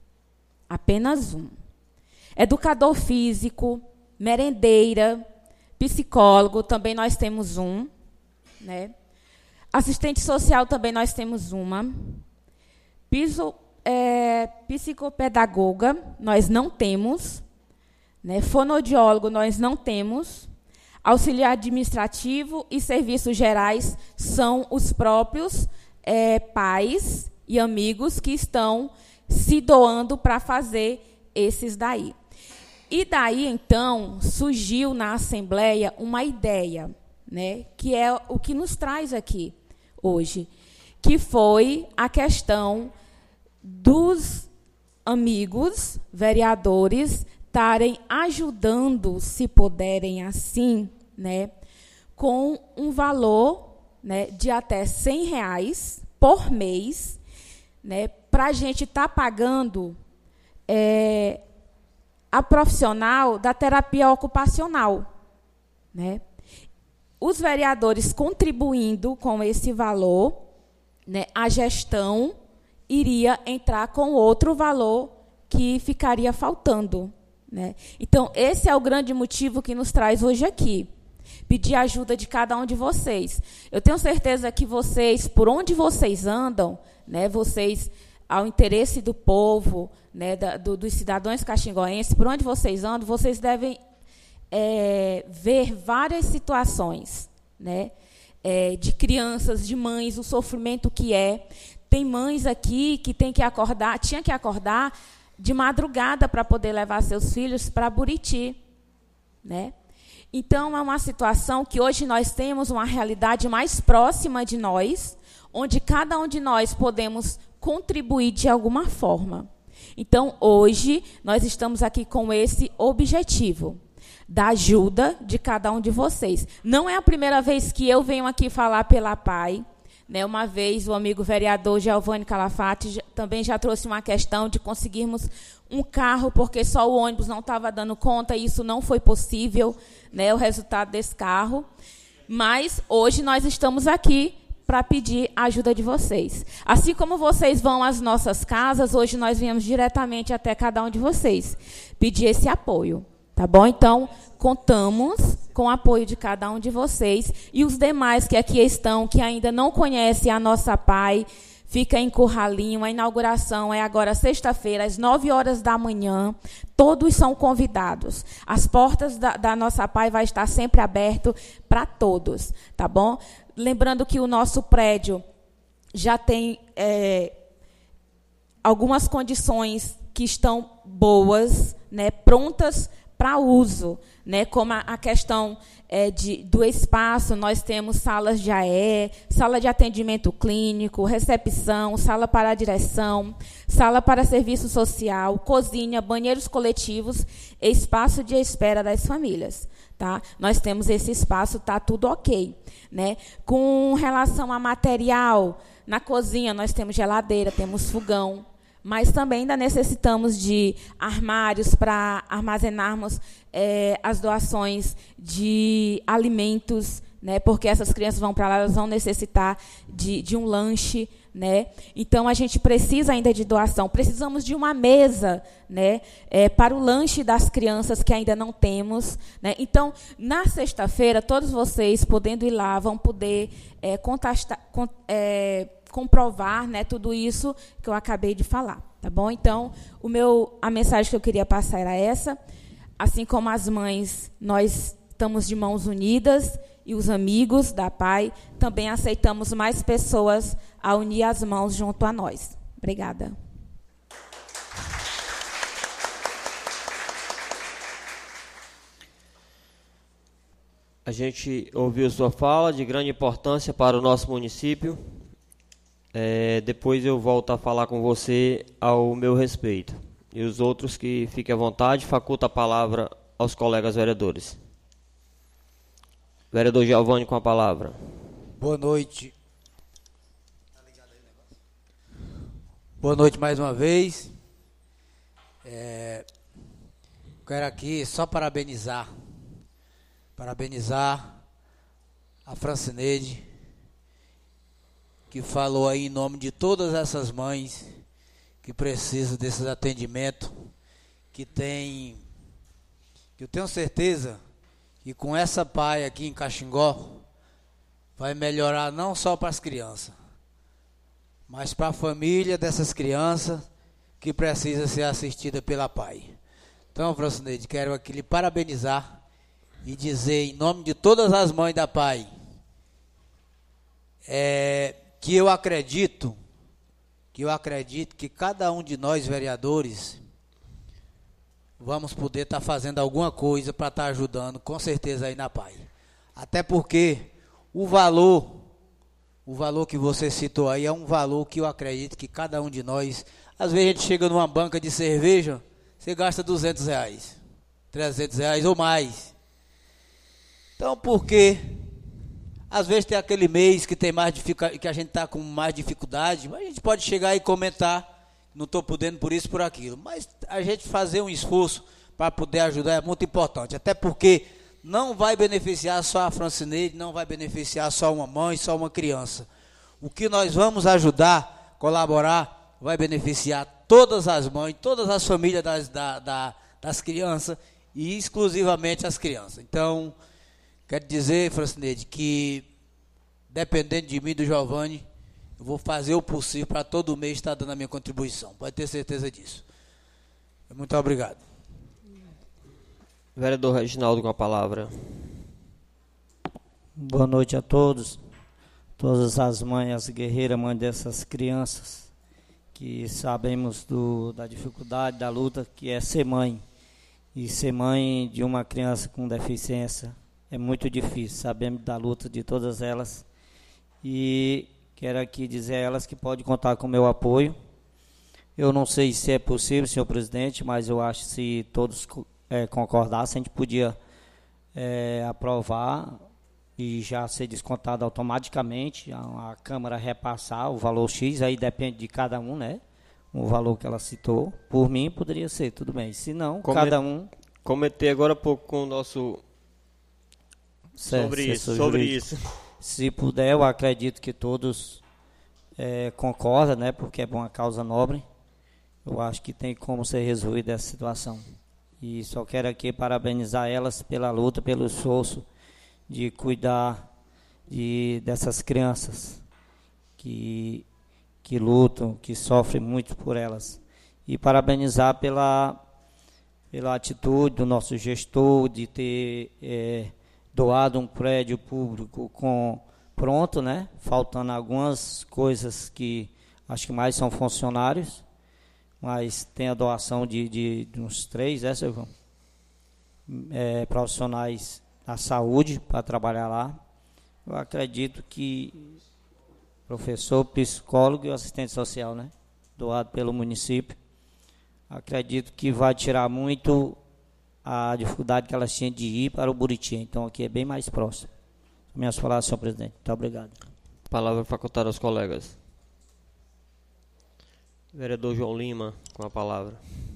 apenas um. Educador físico, merendeira, psicólogo, também nós temos um, né? Assistente social também nós temos uma. Piso, é, psicopedagoga nós não temos, né? Fonoaudiólogo nós não temos. Auxiliar administrativo e serviços gerais são os próprios É, pais e amigos que estão se doando para fazer esses daí. E daí, então, surgiu na Assembleia uma ideia, né, que é o que nos traz aqui hoje, que foi a questão dos amigos, vereadores, estarem ajudando, se puderem assim, né, com um valor, né, de até cem reais por mês, né, para a gente estar tá pagando é, a profissional da terapia ocupacional, né? Os vereadores contribuindo com esse valor, né, a gestão iria entrar com outro valor que ficaria faltando, né? Então, esse é o grande motivo que nos traz hoje aqui. Pedir ajuda de cada um de vocês. Eu tenho certeza que vocês, por onde vocês andam, né, vocês, ao interesse do povo, né, da, do, dos cidadãos caxingoenses, por onde vocês andam, vocês devem é, ver várias situações, né, é, de crianças, de mães, o sofrimento que é. Tem mães aqui que tem que acordar, tinha que acordar de madrugada para poder levar seus filhos para Buriti, né? Então, é uma situação que hoje nós temos uma realidade mais próxima de nós, onde cada um de nós podemos contribuir de alguma forma. Então, hoje, nós estamos aqui com esse objetivo, da ajuda de cada um de vocês. Não é a primeira vez que eu venho aqui falar pela P A I, né? Uma vez o amigo vereador Giovanni Calafate também já trouxe uma questão de conseguirmos um carro, porque só o ônibus não estava dando conta, e isso não foi possível, né, o resultado desse carro. Mas hoje nós estamos aqui para pedir a ajuda de vocês. Assim como vocês vão às nossas casas, hoje nós viemos diretamente até cada um de vocês pedir esse apoio. Tá bom? Então, contamos com o apoio de cada um de vocês. E os demais que aqui estão, que ainda não conhecem a nossa P A I, fica em Curralinho. A inauguração é agora sexta-feira, às nove horas da manhã. Todos são convidados. As portas da, da nossa P A I vai estar sempre abertas para todos. Tá bom? Lembrando que o nosso prédio já tem é, algumas condições que estão boas, né, prontas para uso, né, como a, a questão é, de, do espaço. Nós temos salas de A E, sala de atendimento clínico, recepção, sala para a direção, sala para serviço social, cozinha, banheiros coletivos, espaço de espera das famílias. Tá? Nós temos esse espaço, está tudo ok. Né? Com relação a material, na cozinha nós temos geladeira, temos fogão, mas também ainda necessitamos de armários para armazenarmos é, as doações de alimentos, né, porque essas crianças vão para lá, elas vão necessitar de, de um lanche. Né? Então, a gente precisa ainda de doação. Precisamos de uma mesa, né, é, para o lanche das crianças, que ainda não temos. Né? Então, na sexta-feira, todos vocês, podendo ir lá, vão poder é, contestar, com, é, comprovar, né, tudo isso que eu acabei de falar. Tá bom? Então, o meu, a mensagem que eu queria passar era essa. Assim como as mães, nós estamos de mãos unidas, e os amigos da P A I, também aceitamos mais pessoas a unir as mãos junto a nós. Obrigada. A gente ouviu sua fala, de grande importância para o nosso município. É, depois eu volto a falar com você ao meu respeito. E os outros que fiquem à vontade, faculta a palavra aos colegas vereadores. Vereador Giovanni, com a palavra. Boa noite. Boa noite mais uma vez. É, quero aqui só parabenizar. Parabenizar a Francineide, que falou aí em nome de todas essas mães que precisam desses atendimentos, que tem, que eu tenho certeza que com essa P A I aqui em Caxingó vai melhorar não só para as crianças, mas para a família dessas crianças que precisa ser assistida pela P A I. Então, Francineide, quero aqui lhe parabenizar e dizer em nome de todas as mães da P A I é, que eu acredito, que eu acredito que cada um de nós vereadores vamos poder estar tá fazendo alguma coisa para estar tá ajudando, com certeza, aí na P A I. Até porque o valor, o valor que você citou aí é um valor que eu acredito que cada um de nós Às vezes a gente chega numa banca de cerveja, você gasta duzentos reais, trezentos reais ou mais. Então, por quê? Às vezes tem aquele mês que, tem mais dific... que a gente está com mais dificuldade, mas a gente pode chegar e comentar, não estou podendo por isso, por aquilo. Mas a gente fazer um esforço para poder ajudar é muito importante, até porque não vai beneficiar só a Francineide, não vai beneficiar só uma mãe, só uma criança. O que nós vamos ajudar, colaborar, vai beneficiar todas as mães, todas as famílias das, da, da, das crianças e exclusivamente as crianças. Então, quero dizer, Francineide, que dependendo de mim, do Giovanni, eu vou fazer o possível para todo mês estar dando a minha contribuição. Pode ter certeza disso. Muito obrigado. Vereador Reginaldo com a palavra. Boa noite a todos. Todas as mães, as guerreiras, mães dessas crianças, que sabemos do, da dificuldade, da luta que é ser mãe. E ser mãe de uma criança com deficiência é muito difícil. Sabemos da luta de todas elas. E quero aqui dizer a elas que pode contar com o meu apoio. Eu não sei se é possível, senhor presidente, mas eu acho que se todos é, concordassem, a gente podia é, aprovar e já ser descontado automaticamente, a, a Câmara repassar o valor X, aí depende de cada um, né? O valor que ela citou. Por mim, poderia ser, tudo bem. Se não, Comet, cada um... Comentei agora há pouco com o nosso... Certo, sobre isso, sobre isso. Se puder, eu acredito que todos é, concordam, né? Porque é uma causa nobre. Eu acho que tem como ser resolvida essa situação. E só quero aqui parabenizar elas pela luta, pelo esforço de cuidar de, dessas crianças que, que lutam, que sofrem muito por elas. E parabenizar pela, pela atitude do nosso gestor de ter é, doado um prédio público com, pronto, né? Faltando algumas coisas que acho que mais são funcionários, mas tem a doação de, de, de uns três, é, seu João? É, profissionais da saúde para trabalhar lá. Eu acredito que professor, psicólogo e assistente social, né? Doado pelo município. Acredito que vai tirar muito a dificuldade que elas tinham de ir para o Buriti. Então aqui é bem mais próximo. Minhas palavras, senhor presidente. Muito obrigado. Palavra facultada aos colegas. Vereador João Lima, com a palavra.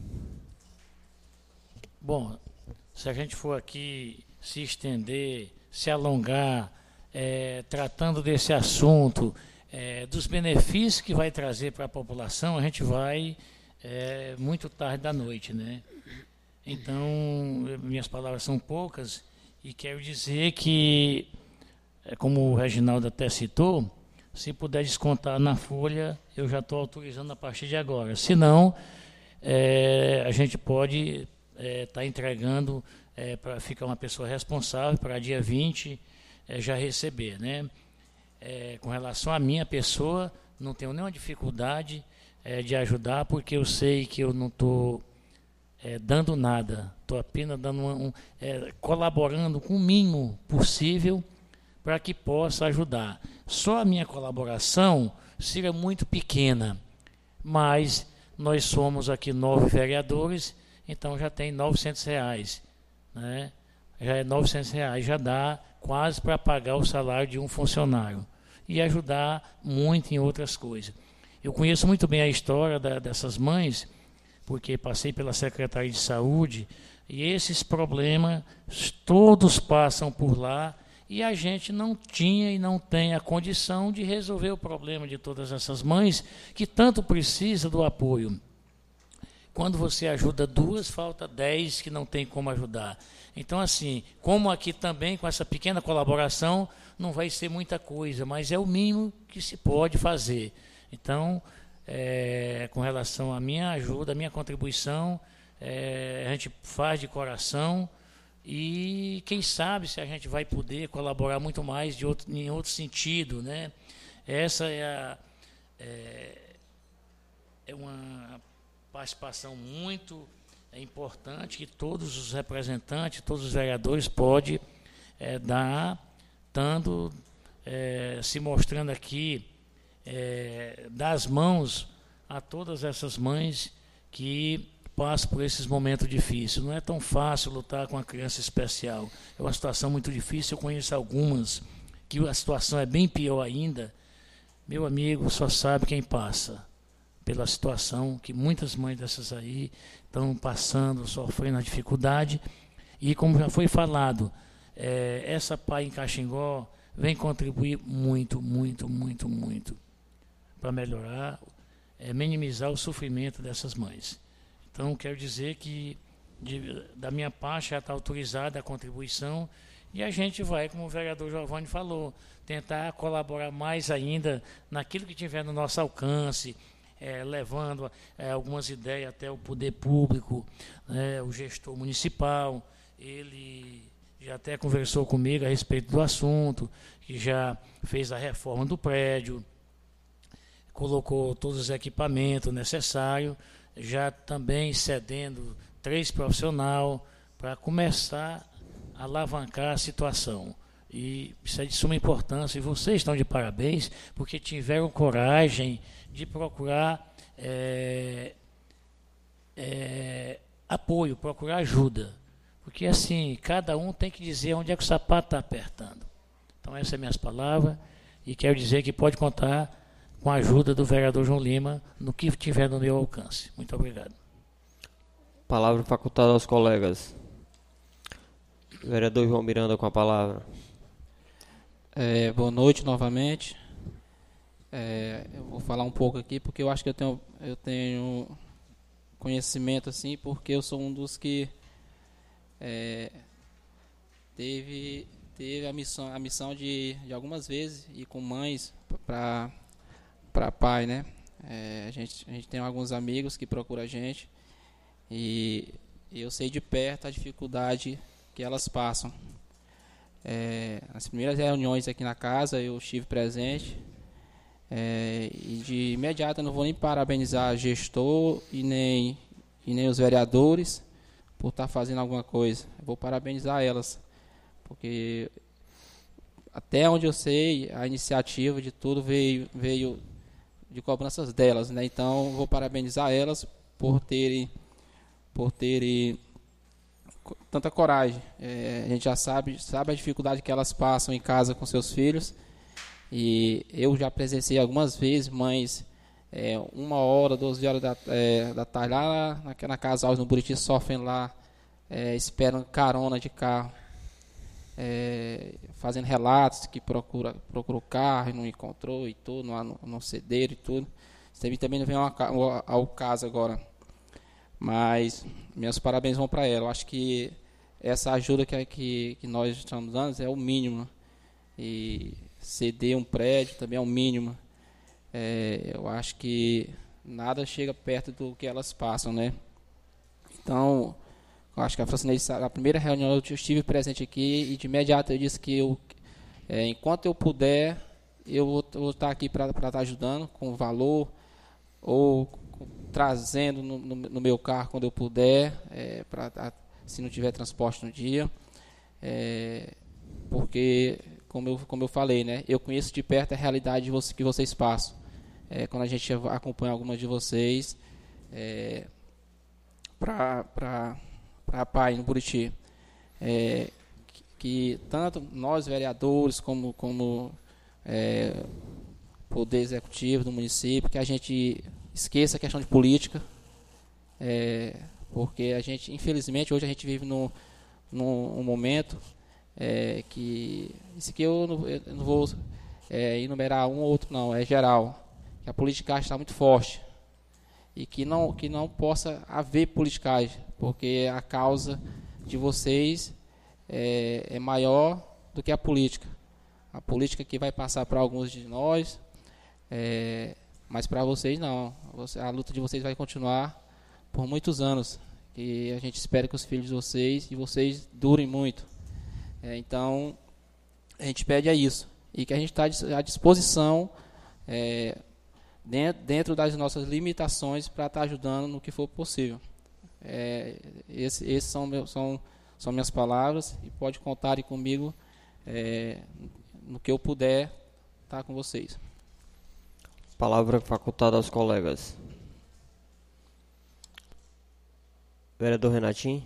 Bom, se a gente for aqui se estender, se alongar, é, tratando desse assunto, é, dos benefícios que vai trazer para a população, a gente vai é, muito tarde da noite, né? Então, minhas palavras são poucas e quero dizer que, como o Reginaldo até citou, se puder descontar na folha, eu já estou autorizando a partir de agora. Se não, é, a gente pode estar é, tá entregando é, para ficar uma pessoa responsável para dia vinte é, já receber, né? É, com relação à minha pessoa, não tenho nenhuma dificuldade é, de ajudar, porque eu sei que eu não estou é, dando nada, estou apenas dando um, um, é, colaborando com o mínimo possível para que possa ajudar. Só a minha colaboração seria muito pequena, mas nós somos aqui nove vereadores, então já tem novecentos reais, né? Já é novecentos reais, já dá quase para pagar o salário de um funcionário e ajudar muito em outras coisas. Eu conheço muito bem a história da, dessas mães, porque passei pela Secretaria de Saúde, e esses problemas todos passam por lá, e a gente não tinha e não tem a condição de resolver o problema de todas essas mães que tanto precisam do apoio. Quando você ajuda duas, falta dez que não tem como ajudar. Então, assim, como aqui também, com essa pequena colaboração, não vai ser muita coisa, mas é o mínimo que se pode fazer. Então, é, com relação à minha ajuda, à minha contribuição, é, a gente faz de coração. E quem sabe se a gente vai poder colaborar muito mais de outro, em outro sentido, né? Essa é, a, é, é uma participação muito importante que todos os representantes, todos os vereadores podem é, dar, dando, é, se mostrando aqui, é, das mãos a todas essas mães que passam por esses momentos difíceis. Não é tão fácil lutar com uma criança especial. É uma situação muito difícil. Eu conheço algumas que a situação é bem pior ainda. Meu amigo, só sabe quem passa pela situação que muitas mães dessas aí estão passando, sofrendo a dificuldade. E como já foi falado, é, essa P A I em Caxingó vem contribuir muito, muito, muito, muito para melhorar, é, minimizar o sofrimento dessas mães. Então, quero dizer que, de, da minha parte, já está autorizada a contribuição e a gente vai, como o vereador Giovanni falou, tentar colaborar mais ainda naquilo que tiver no nosso alcance, é, levando é, algumas ideias até o poder público, né, o gestor municipal. Ele já até conversou comigo a respeito do assunto, que já fez a reforma do prédio, colocou todos os equipamentos necessários, já também cedendo três profissionais para começar a alavancar a situação. E isso é de suma importância, e vocês estão de parabéns, porque tiveram coragem de procurar é, é, apoio, procurar ajuda. Porque assim, cada um tem que dizer onde é que o sapato está apertando. Então essas são minhas palavras, e quero dizer que pode contar com a ajuda do vereador João Lima no que tiver no meu alcance. Muito obrigado. Palavra facultada aos colegas. Vereador João Miranda com a palavra. É, boa noite novamente. É, eu vou falar um pouco aqui porque eu acho que eu tenho, eu tenho conhecimento assim, porque eu sou um dos que é, teve, teve a missão, a missão de, de algumas vezes ir com mães para para pai, né? É, a, gente, a gente tem alguns amigos que procuram a gente e, e eu sei de perto a dificuldade que elas passam. É, nas primeiras reuniões aqui na casa eu estive presente, é, e de imediato eu não vou nem parabenizar gestor e nem, e nem os vereadores por estar fazendo alguma coisa. Eu vou parabenizar elas, porque até onde eu sei a iniciativa de tudo veio, veio de cobranças delas, né? Então vou parabenizar elas por terem por terem tanta coragem. É, a gente já sabe, sabe a dificuldade que elas passam em casa com seus filhos. E eu já presenciei algumas vezes mães, é, uma hora, doze horas da, é, da tarde, lá na, na casa no Buriti, sofrem lá, é, esperam carona de carro, é, fazendo relatos que procura, procurou carro e não encontrou e tudo, não, não cederam e tudo. Isso também não vem ao, ao caso agora. Mas meus parabéns vão para ela. Eu acho que essa ajuda que, que, que nós estamos dando é o mínimo. E ceder um prédio também é o mínimo. É, eu acho que nada chega perto do que elas passam, né? Então, eu acho que a Francinei, a primeira reunião eu estive presente aqui e de imediato eu disse que eu, é, enquanto eu puder, eu vou, vou estar aqui para estar ajudando com valor ou trazendo no, no, no meu carro quando eu puder, é, pra, a, se não tiver transporte no dia, é, porque, como eu, como eu falei, né, eu conheço de perto a realidade de você, que vocês passam. É, quando a gente acompanha algumas de vocês, é, para a P A I no Buriti, é, que, que tanto nós vereadores como, como é, poder executivo do município, que a gente esqueça a questão de política, é, porque a gente, infelizmente, hoje a gente vive num, num um momento é, que, isso aqui eu não, eu não vou é, enumerar um ou outro não, é geral, que a politicagem está muito forte e que não, que não possa haver politicagem, porque a causa de vocês é, é maior do que a política. A política que vai passar para alguns de nós, é, mas para vocês não. A luta de vocês vai continuar por muitos anos. E a gente espera que os filhos de vocês e vocês durem muito. É, então, a gente pede a isso. E que a gente está à disposição, é, dentro, dentro das nossas limitações, para estar ajudando no que for possível. É, Esses esse são, meus, são, são minhas palavras. E pode contarem comigo é, no que eu puder estar com vocês. Palavra facultada aos colegas. Vereador Renatinho.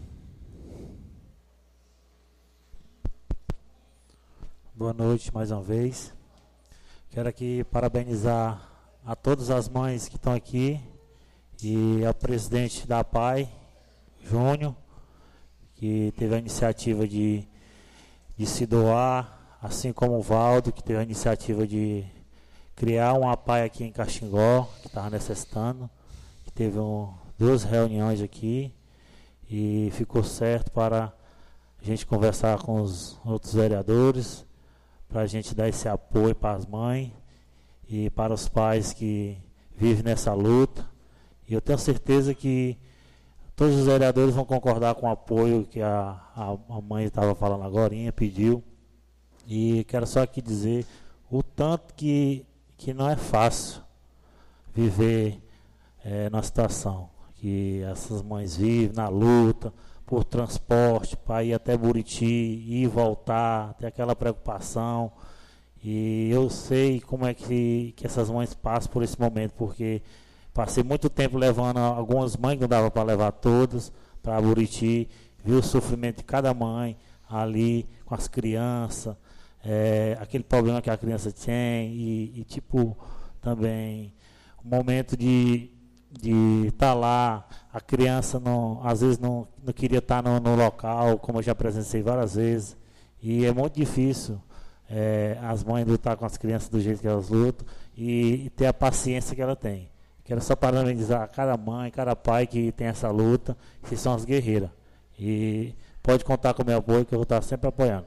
Boa noite mais uma vez. Quero aqui parabenizar a todas as mães que estão aqui e ao presidente da P A I, Júnior, que teve a iniciativa de, de se doar, assim como o Valdo, que teve a iniciativa de criar uma P A I aqui em Caxingó, que estava necessitando, que teve um, duas reuniões aqui e ficou certo para a gente conversar com os outros vereadores, para a gente dar esse apoio para as mães e para os pais que vivem nessa luta. E eu tenho certeza que todos os vereadores vão concordar com o apoio que a, a, a mãe estava falando agora, pediu. E quero só aqui dizer o tanto que, que não é fácil viver é, na situação que essas mães vivem, na luta, por transporte, para ir até Buriti, ir e voltar, ter aquela preocupação. E eu sei como é que, que essas mães passam por esse momento, porque passei muito tempo levando algumas mães, que não dava para levar todas, para Buriti, vi o sofrimento de cada mãe ali, com as crianças, é, aquele problema que a criança tem, e, e tipo, também, o momento de de estar tá lá, a criança não, às vezes não, não queria estar tá no, no local, como eu já presenciei várias vezes, e é muito difícil é, as mães lutar com as crianças do jeito que elas lutam e, e ter a paciência que ela tem. Quero só parabenizar cada mãe, cada pai que tem essa luta, que são as guerreiras, e pode contar com o meu apoio, que eu vou estar sempre apoiando.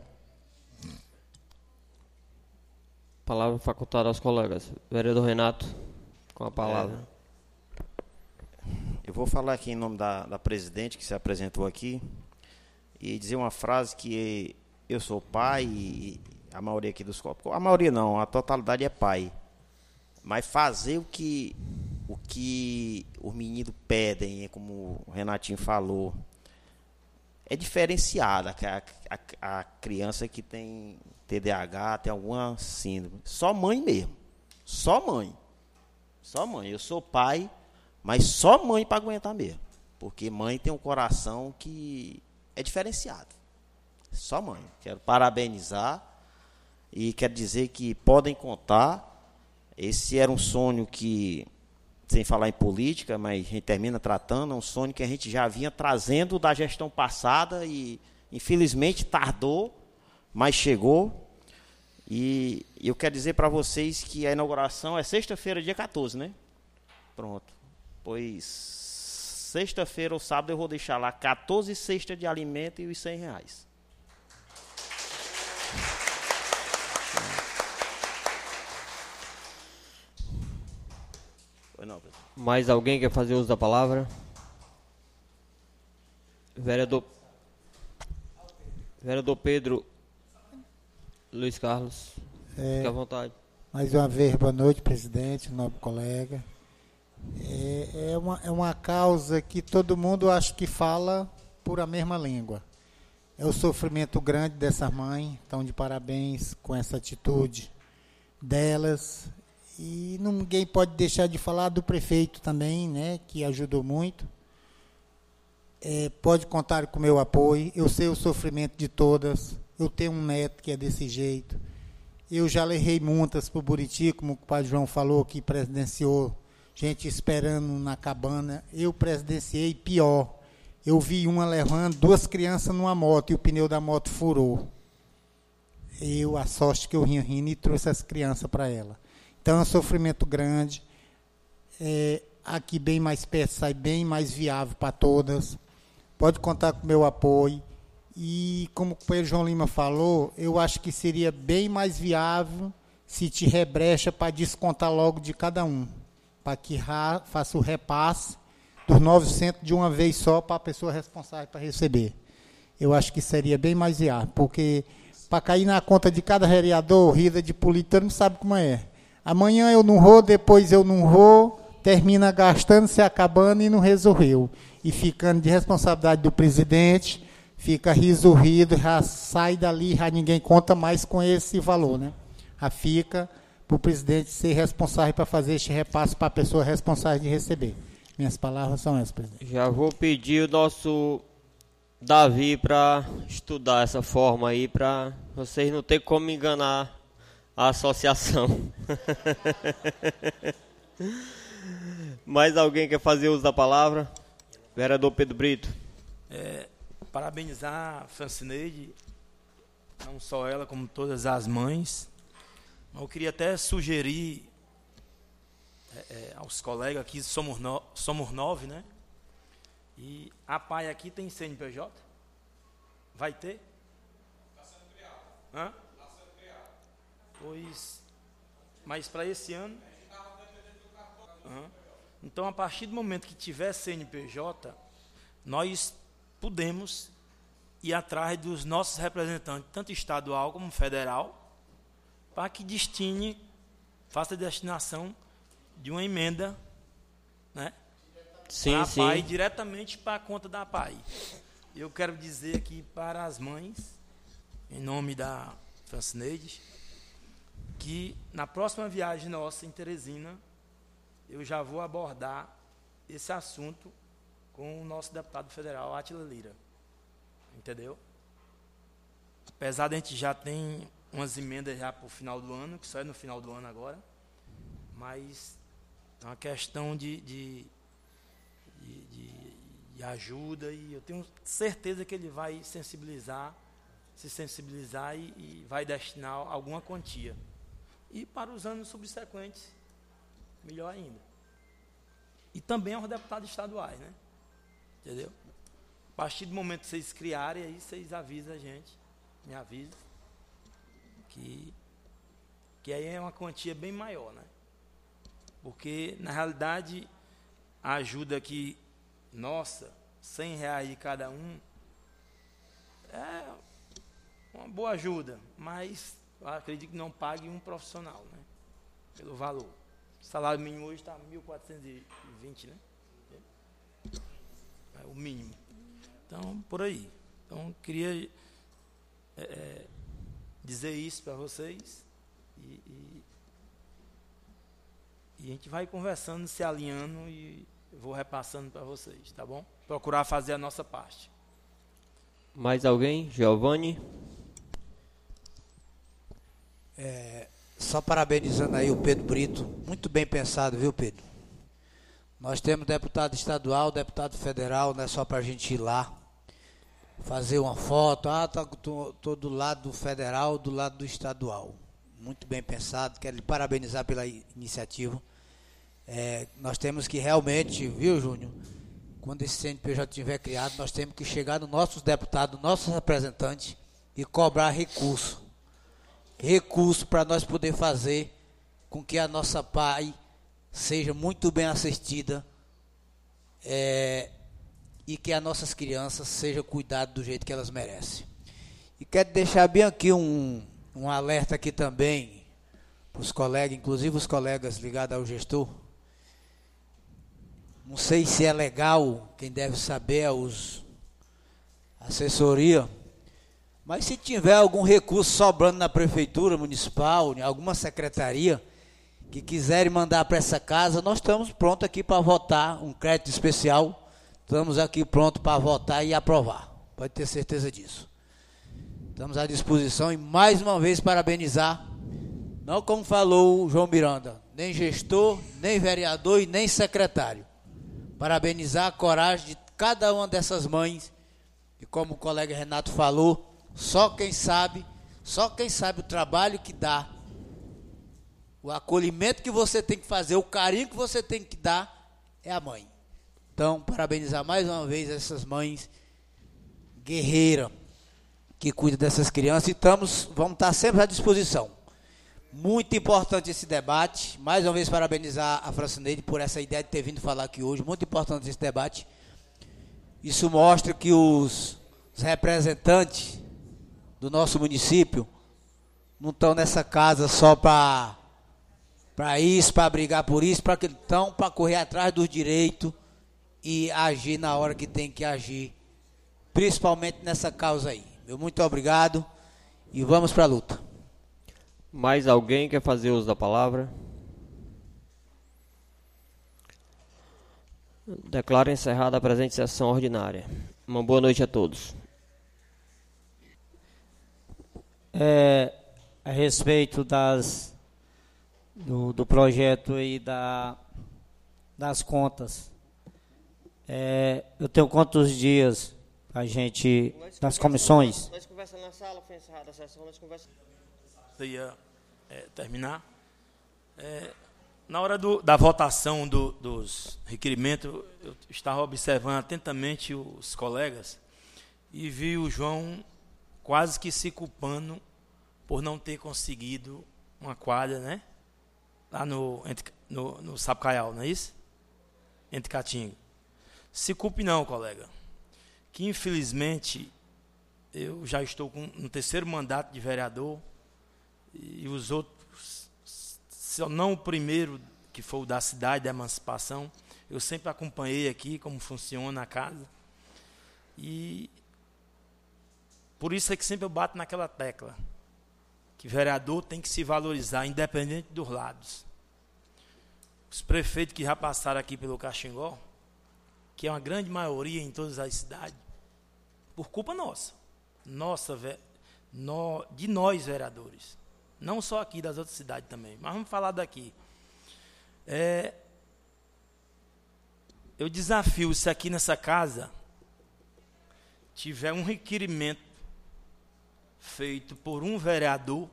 Palavra facultada aos colegas. Vereador Renato, com a palavra. É. Eu vou falar aqui em nome da, da presidente que se apresentou aqui e dizer uma frase que eu sou pai e a maioria aqui dos copos, a maioria não, a totalidade é pai, mas fazer o que o que os meninos pedem, como o Renatinho falou, é diferenciada. A, a, a criança que tem T D A H, tem alguma síndrome, só mãe mesmo, só mãe, só mãe, eu sou pai, mas só mãe para aguentar mesmo. Porque mãe tem um coração que é diferenciado. Só mãe. Quero parabenizar e quero dizer que podem contar. Esse era um sonho que, sem falar em política, mas a gente termina tratando, é um sonho que a gente já vinha trazendo da gestão passada e, infelizmente, tardou, mas chegou. E eu quero dizer para vocês que a inauguração é sexta-feira, dia quatorze, né? Pronto. Pois sexta-feira ou sábado eu vou deixar lá quatorze cestas de alimento e os cem reais. Foi não, pessoal. Mais alguém quer fazer uso da palavra? Vereador, Vereador Pedro Luiz Carlos, é, fique à vontade. Mais uma vez, boa noite, presidente, nobre colega. É, é, uma, é uma causa que todo mundo acho que fala por a mesma língua. É o sofrimento grande dessas mães, estão de parabéns com essa atitude delas. E ninguém pode deixar de falar do prefeito também, né, que ajudou muito. É, pode contar com o meu apoio, eu sei o sofrimento de todas, eu tenho um neto que é desse jeito. Eu já levei multas para o Buriti, como o pai João falou, que presidenciou, gente esperando na cabana. Eu presidenciei pior. Eu vi uma levando duas crianças numa moto e o pneu da moto furou. Eu, a sorte que eu ri rindo e trouxe as crianças para ela. Então é um sofrimento grande. É, aqui bem mais perto sai bem mais viável para todas. Pode contar com o meu apoio. E como o Pedro João Lima falou, eu acho que seria bem mais viável se tiver brecha para descontar logo de cada um, para que faça o repasse dos novecentos de uma vez só para a pessoa responsável para receber. Eu acho que seria bem mais viável, porque para cair na conta de cada vereador, rida de política, não sabe como é. Amanhã eu não vou, depois eu não vou, termina gastando, se acabando e não resolveu. E ficando de responsabilidade do presidente, fica resolvido, já sai dali, já ninguém conta mais com esse valor, né? Já fica para o presidente ser responsável para fazer este repasse para a pessoa responsável de receber. Minhas palavras são essas, presidente. Já vou pedir o nosso Davi para estudar essa forma aí, para vocês não terem como enganar a associação. Mais alguém quer fazer uso da palavra? Vereador Pedro Brito. É, parabenizar a Francineide, não só ela, como todas as mães. Eu queria até sugerir é, é, aos colegas aqui, somos, no, somos nove, né? E a P A I aqui tem C N P J? Vai ter? Está sendo criado. Hã? Está sendo criado. Pois, mas para esse ano... Uhum. Então, a partir do momento que tiver C N P J, nós podemos ir atrás dos nossos representantes, tanto estadual como federal, para que destine, faça a destinação de uma emenda, né? Sim, para a sim. P A I, diretamente para a conta da P A I. Eu quero dizer aqui para as mães, em nome da Francineide, que na próxima viagem nossa em Teresina, eu já vou abordar esse assunto com o nosso deputado federal, Átila Lira. Entendeu? Apesar de a gente já tem umas emendas já para o final do ano, que só é no final do ano agora, mas é uma questão de, de, de, de, de ajuda, e eu tenho certeza que ele vai sensibilizar, se sensibilizar e, e vai destinar alguma quantia. E para os anos subsequentes, melhor ainda. E também aos deputados estaduais, né? Entendeu? A partir do momento que vocês criarem, aí vocês avisam a gente, me avisam, que, que aí é uma quantia bem maior, né? Porque, na realidade, a ajuda aqui, nossa, cem reais de cada um, é uma boa ajuda, mas eu acredito que não pague um profissional, né? Pelo valor. O salário mínimo hoje está mil quatrocentos e vinte, né? É o mínimo. Então, por aí. Então, queria é, é, dizer isso para vocês e, e, e a gente vai conversando, se alinhando e vou repassando para vocês, tá bom? Procurar fazer a nossa parte. Mais alguém? Giovanni? É, só parabenizando aí o Pedro Brito, muito bem pensado, viu, Pedro? Nós temos deputado estadual, deputado federal, não é só para a gente ir lá, fazer uma foto, ah, tá, tô, tô do lado do federal, do lado do estadual. Muito bem pensado, quero lhe parabenizar pela iniciativa. É, nós temos que realmente, viu, Júnior, quando esse C N P J estiver criado, nós temos que chegar nos nossos deputados, nossos representantes e cobrar recurso. Recurso para nós poder fazer com que a nossa P A I seja muito bem assistida é, e que as nossas crianças sejam cuidadas do jeito que elas merecem. E quero deixar bem aqui um, um alerta aqui também para os colegas, inclusive os colegas ligados ao gestor. Não sei se é legal, quem deve saber é os assessoria, mas se tiver algum recurso sobrando na prefeitura municipal, em alguma secretaria, que quiserem mandar para essa casa, nós estamos prontos aqui para votar um crédito especial, estamos aqui prontos para votar e aprovar, pode ter certeza disso. Estamos à disposição e mais uma vez parabenizar, não como falou o João Miranda, nem gestor, nem vereador e nem secretário. Parabenizar a coragem de cada uma dessas mães, e como o colega Renato falou, só quem sabe, só quem sabe o trabalho que dá, o acolhimento que você tem que fazer, o carinho que você tem que dar, é a mãe. Então, parabenizar mais uma vez essas mães guerreiras que cuidam dessas crianças, e estamos, vamos estar sempre à disposição. Muito importante esse debate, mais uma vez parabenizar a Francineide por essa ideia de ter vindo falar aqui hoje, muito importante esse debate. Isso mostra que os, os representantes do nosso município não estão nessa casa só para para isso, para brigar por isso, para que estão para correr atrás dos direitos e agir na hora que tem que agir, principalmente nessa causa aí. Meu muito obrigado e vamos para a luta. Mais alguém quer fazer uso da palavra? Declaro encerrada a presente sessão ordinária. Uma boa noite a todos. É, a respeito das, do, do projeto aí da, das contas, é, eu tenho quantos dias a gente, nas comissões? Nós conversamos na sala, foi encerrada a sessão, nós conversamos. Você ia é, terminar? É, na hora do, da votação do, dos requerimentos, eu estava observando atentamente os colegas e vi o João quase que se culpando por não ter conseguido uma quadra, né? Lá no, no, no Sapucaial, não é isso? Entre Caatinga. Se culpe não, colega. Que infelizmente eu já estou com, no terceiro mandato de vereador e os outros, se não o primeiro, que foi o da cidade, da emancipação, eu sempre acompanhei aqui como funciona a casa. E por isso é que sempre eu bato naquela tecla, que vereador tem que se valorizar, independente dos lados. Os prefeitos que já passaram aqui pelo Caxingó, que é uma grande maioria em todas as cidades, por culpa nossa, nossa no, de nós vereadores, não só aqui das outras cidades também, mas vamos falar daqui. É, eu desafio, se aqui nessa casa tiver um requerimento feito por um vereador,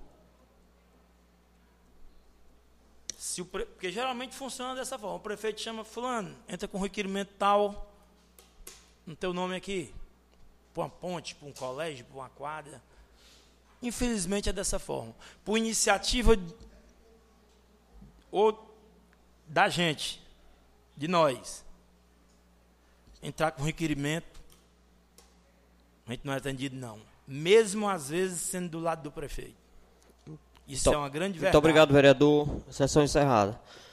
se o pre... porque geralmente funciona dessa forma, o prefeito chama fulano, entra com um requerimento tal, no teu nome aqui, para uma ponte, para um colégio, para uma quadra. Infelizmente é dessa forma. Por iniciativa ou da gente, de nós, entrar com requerimento, a gente não é atendido não. Mesmo às vezes sendo do lado do prefeito. Isso Muito, é uma grande verdade. muito obrigado, vereador. Sessão encerrada.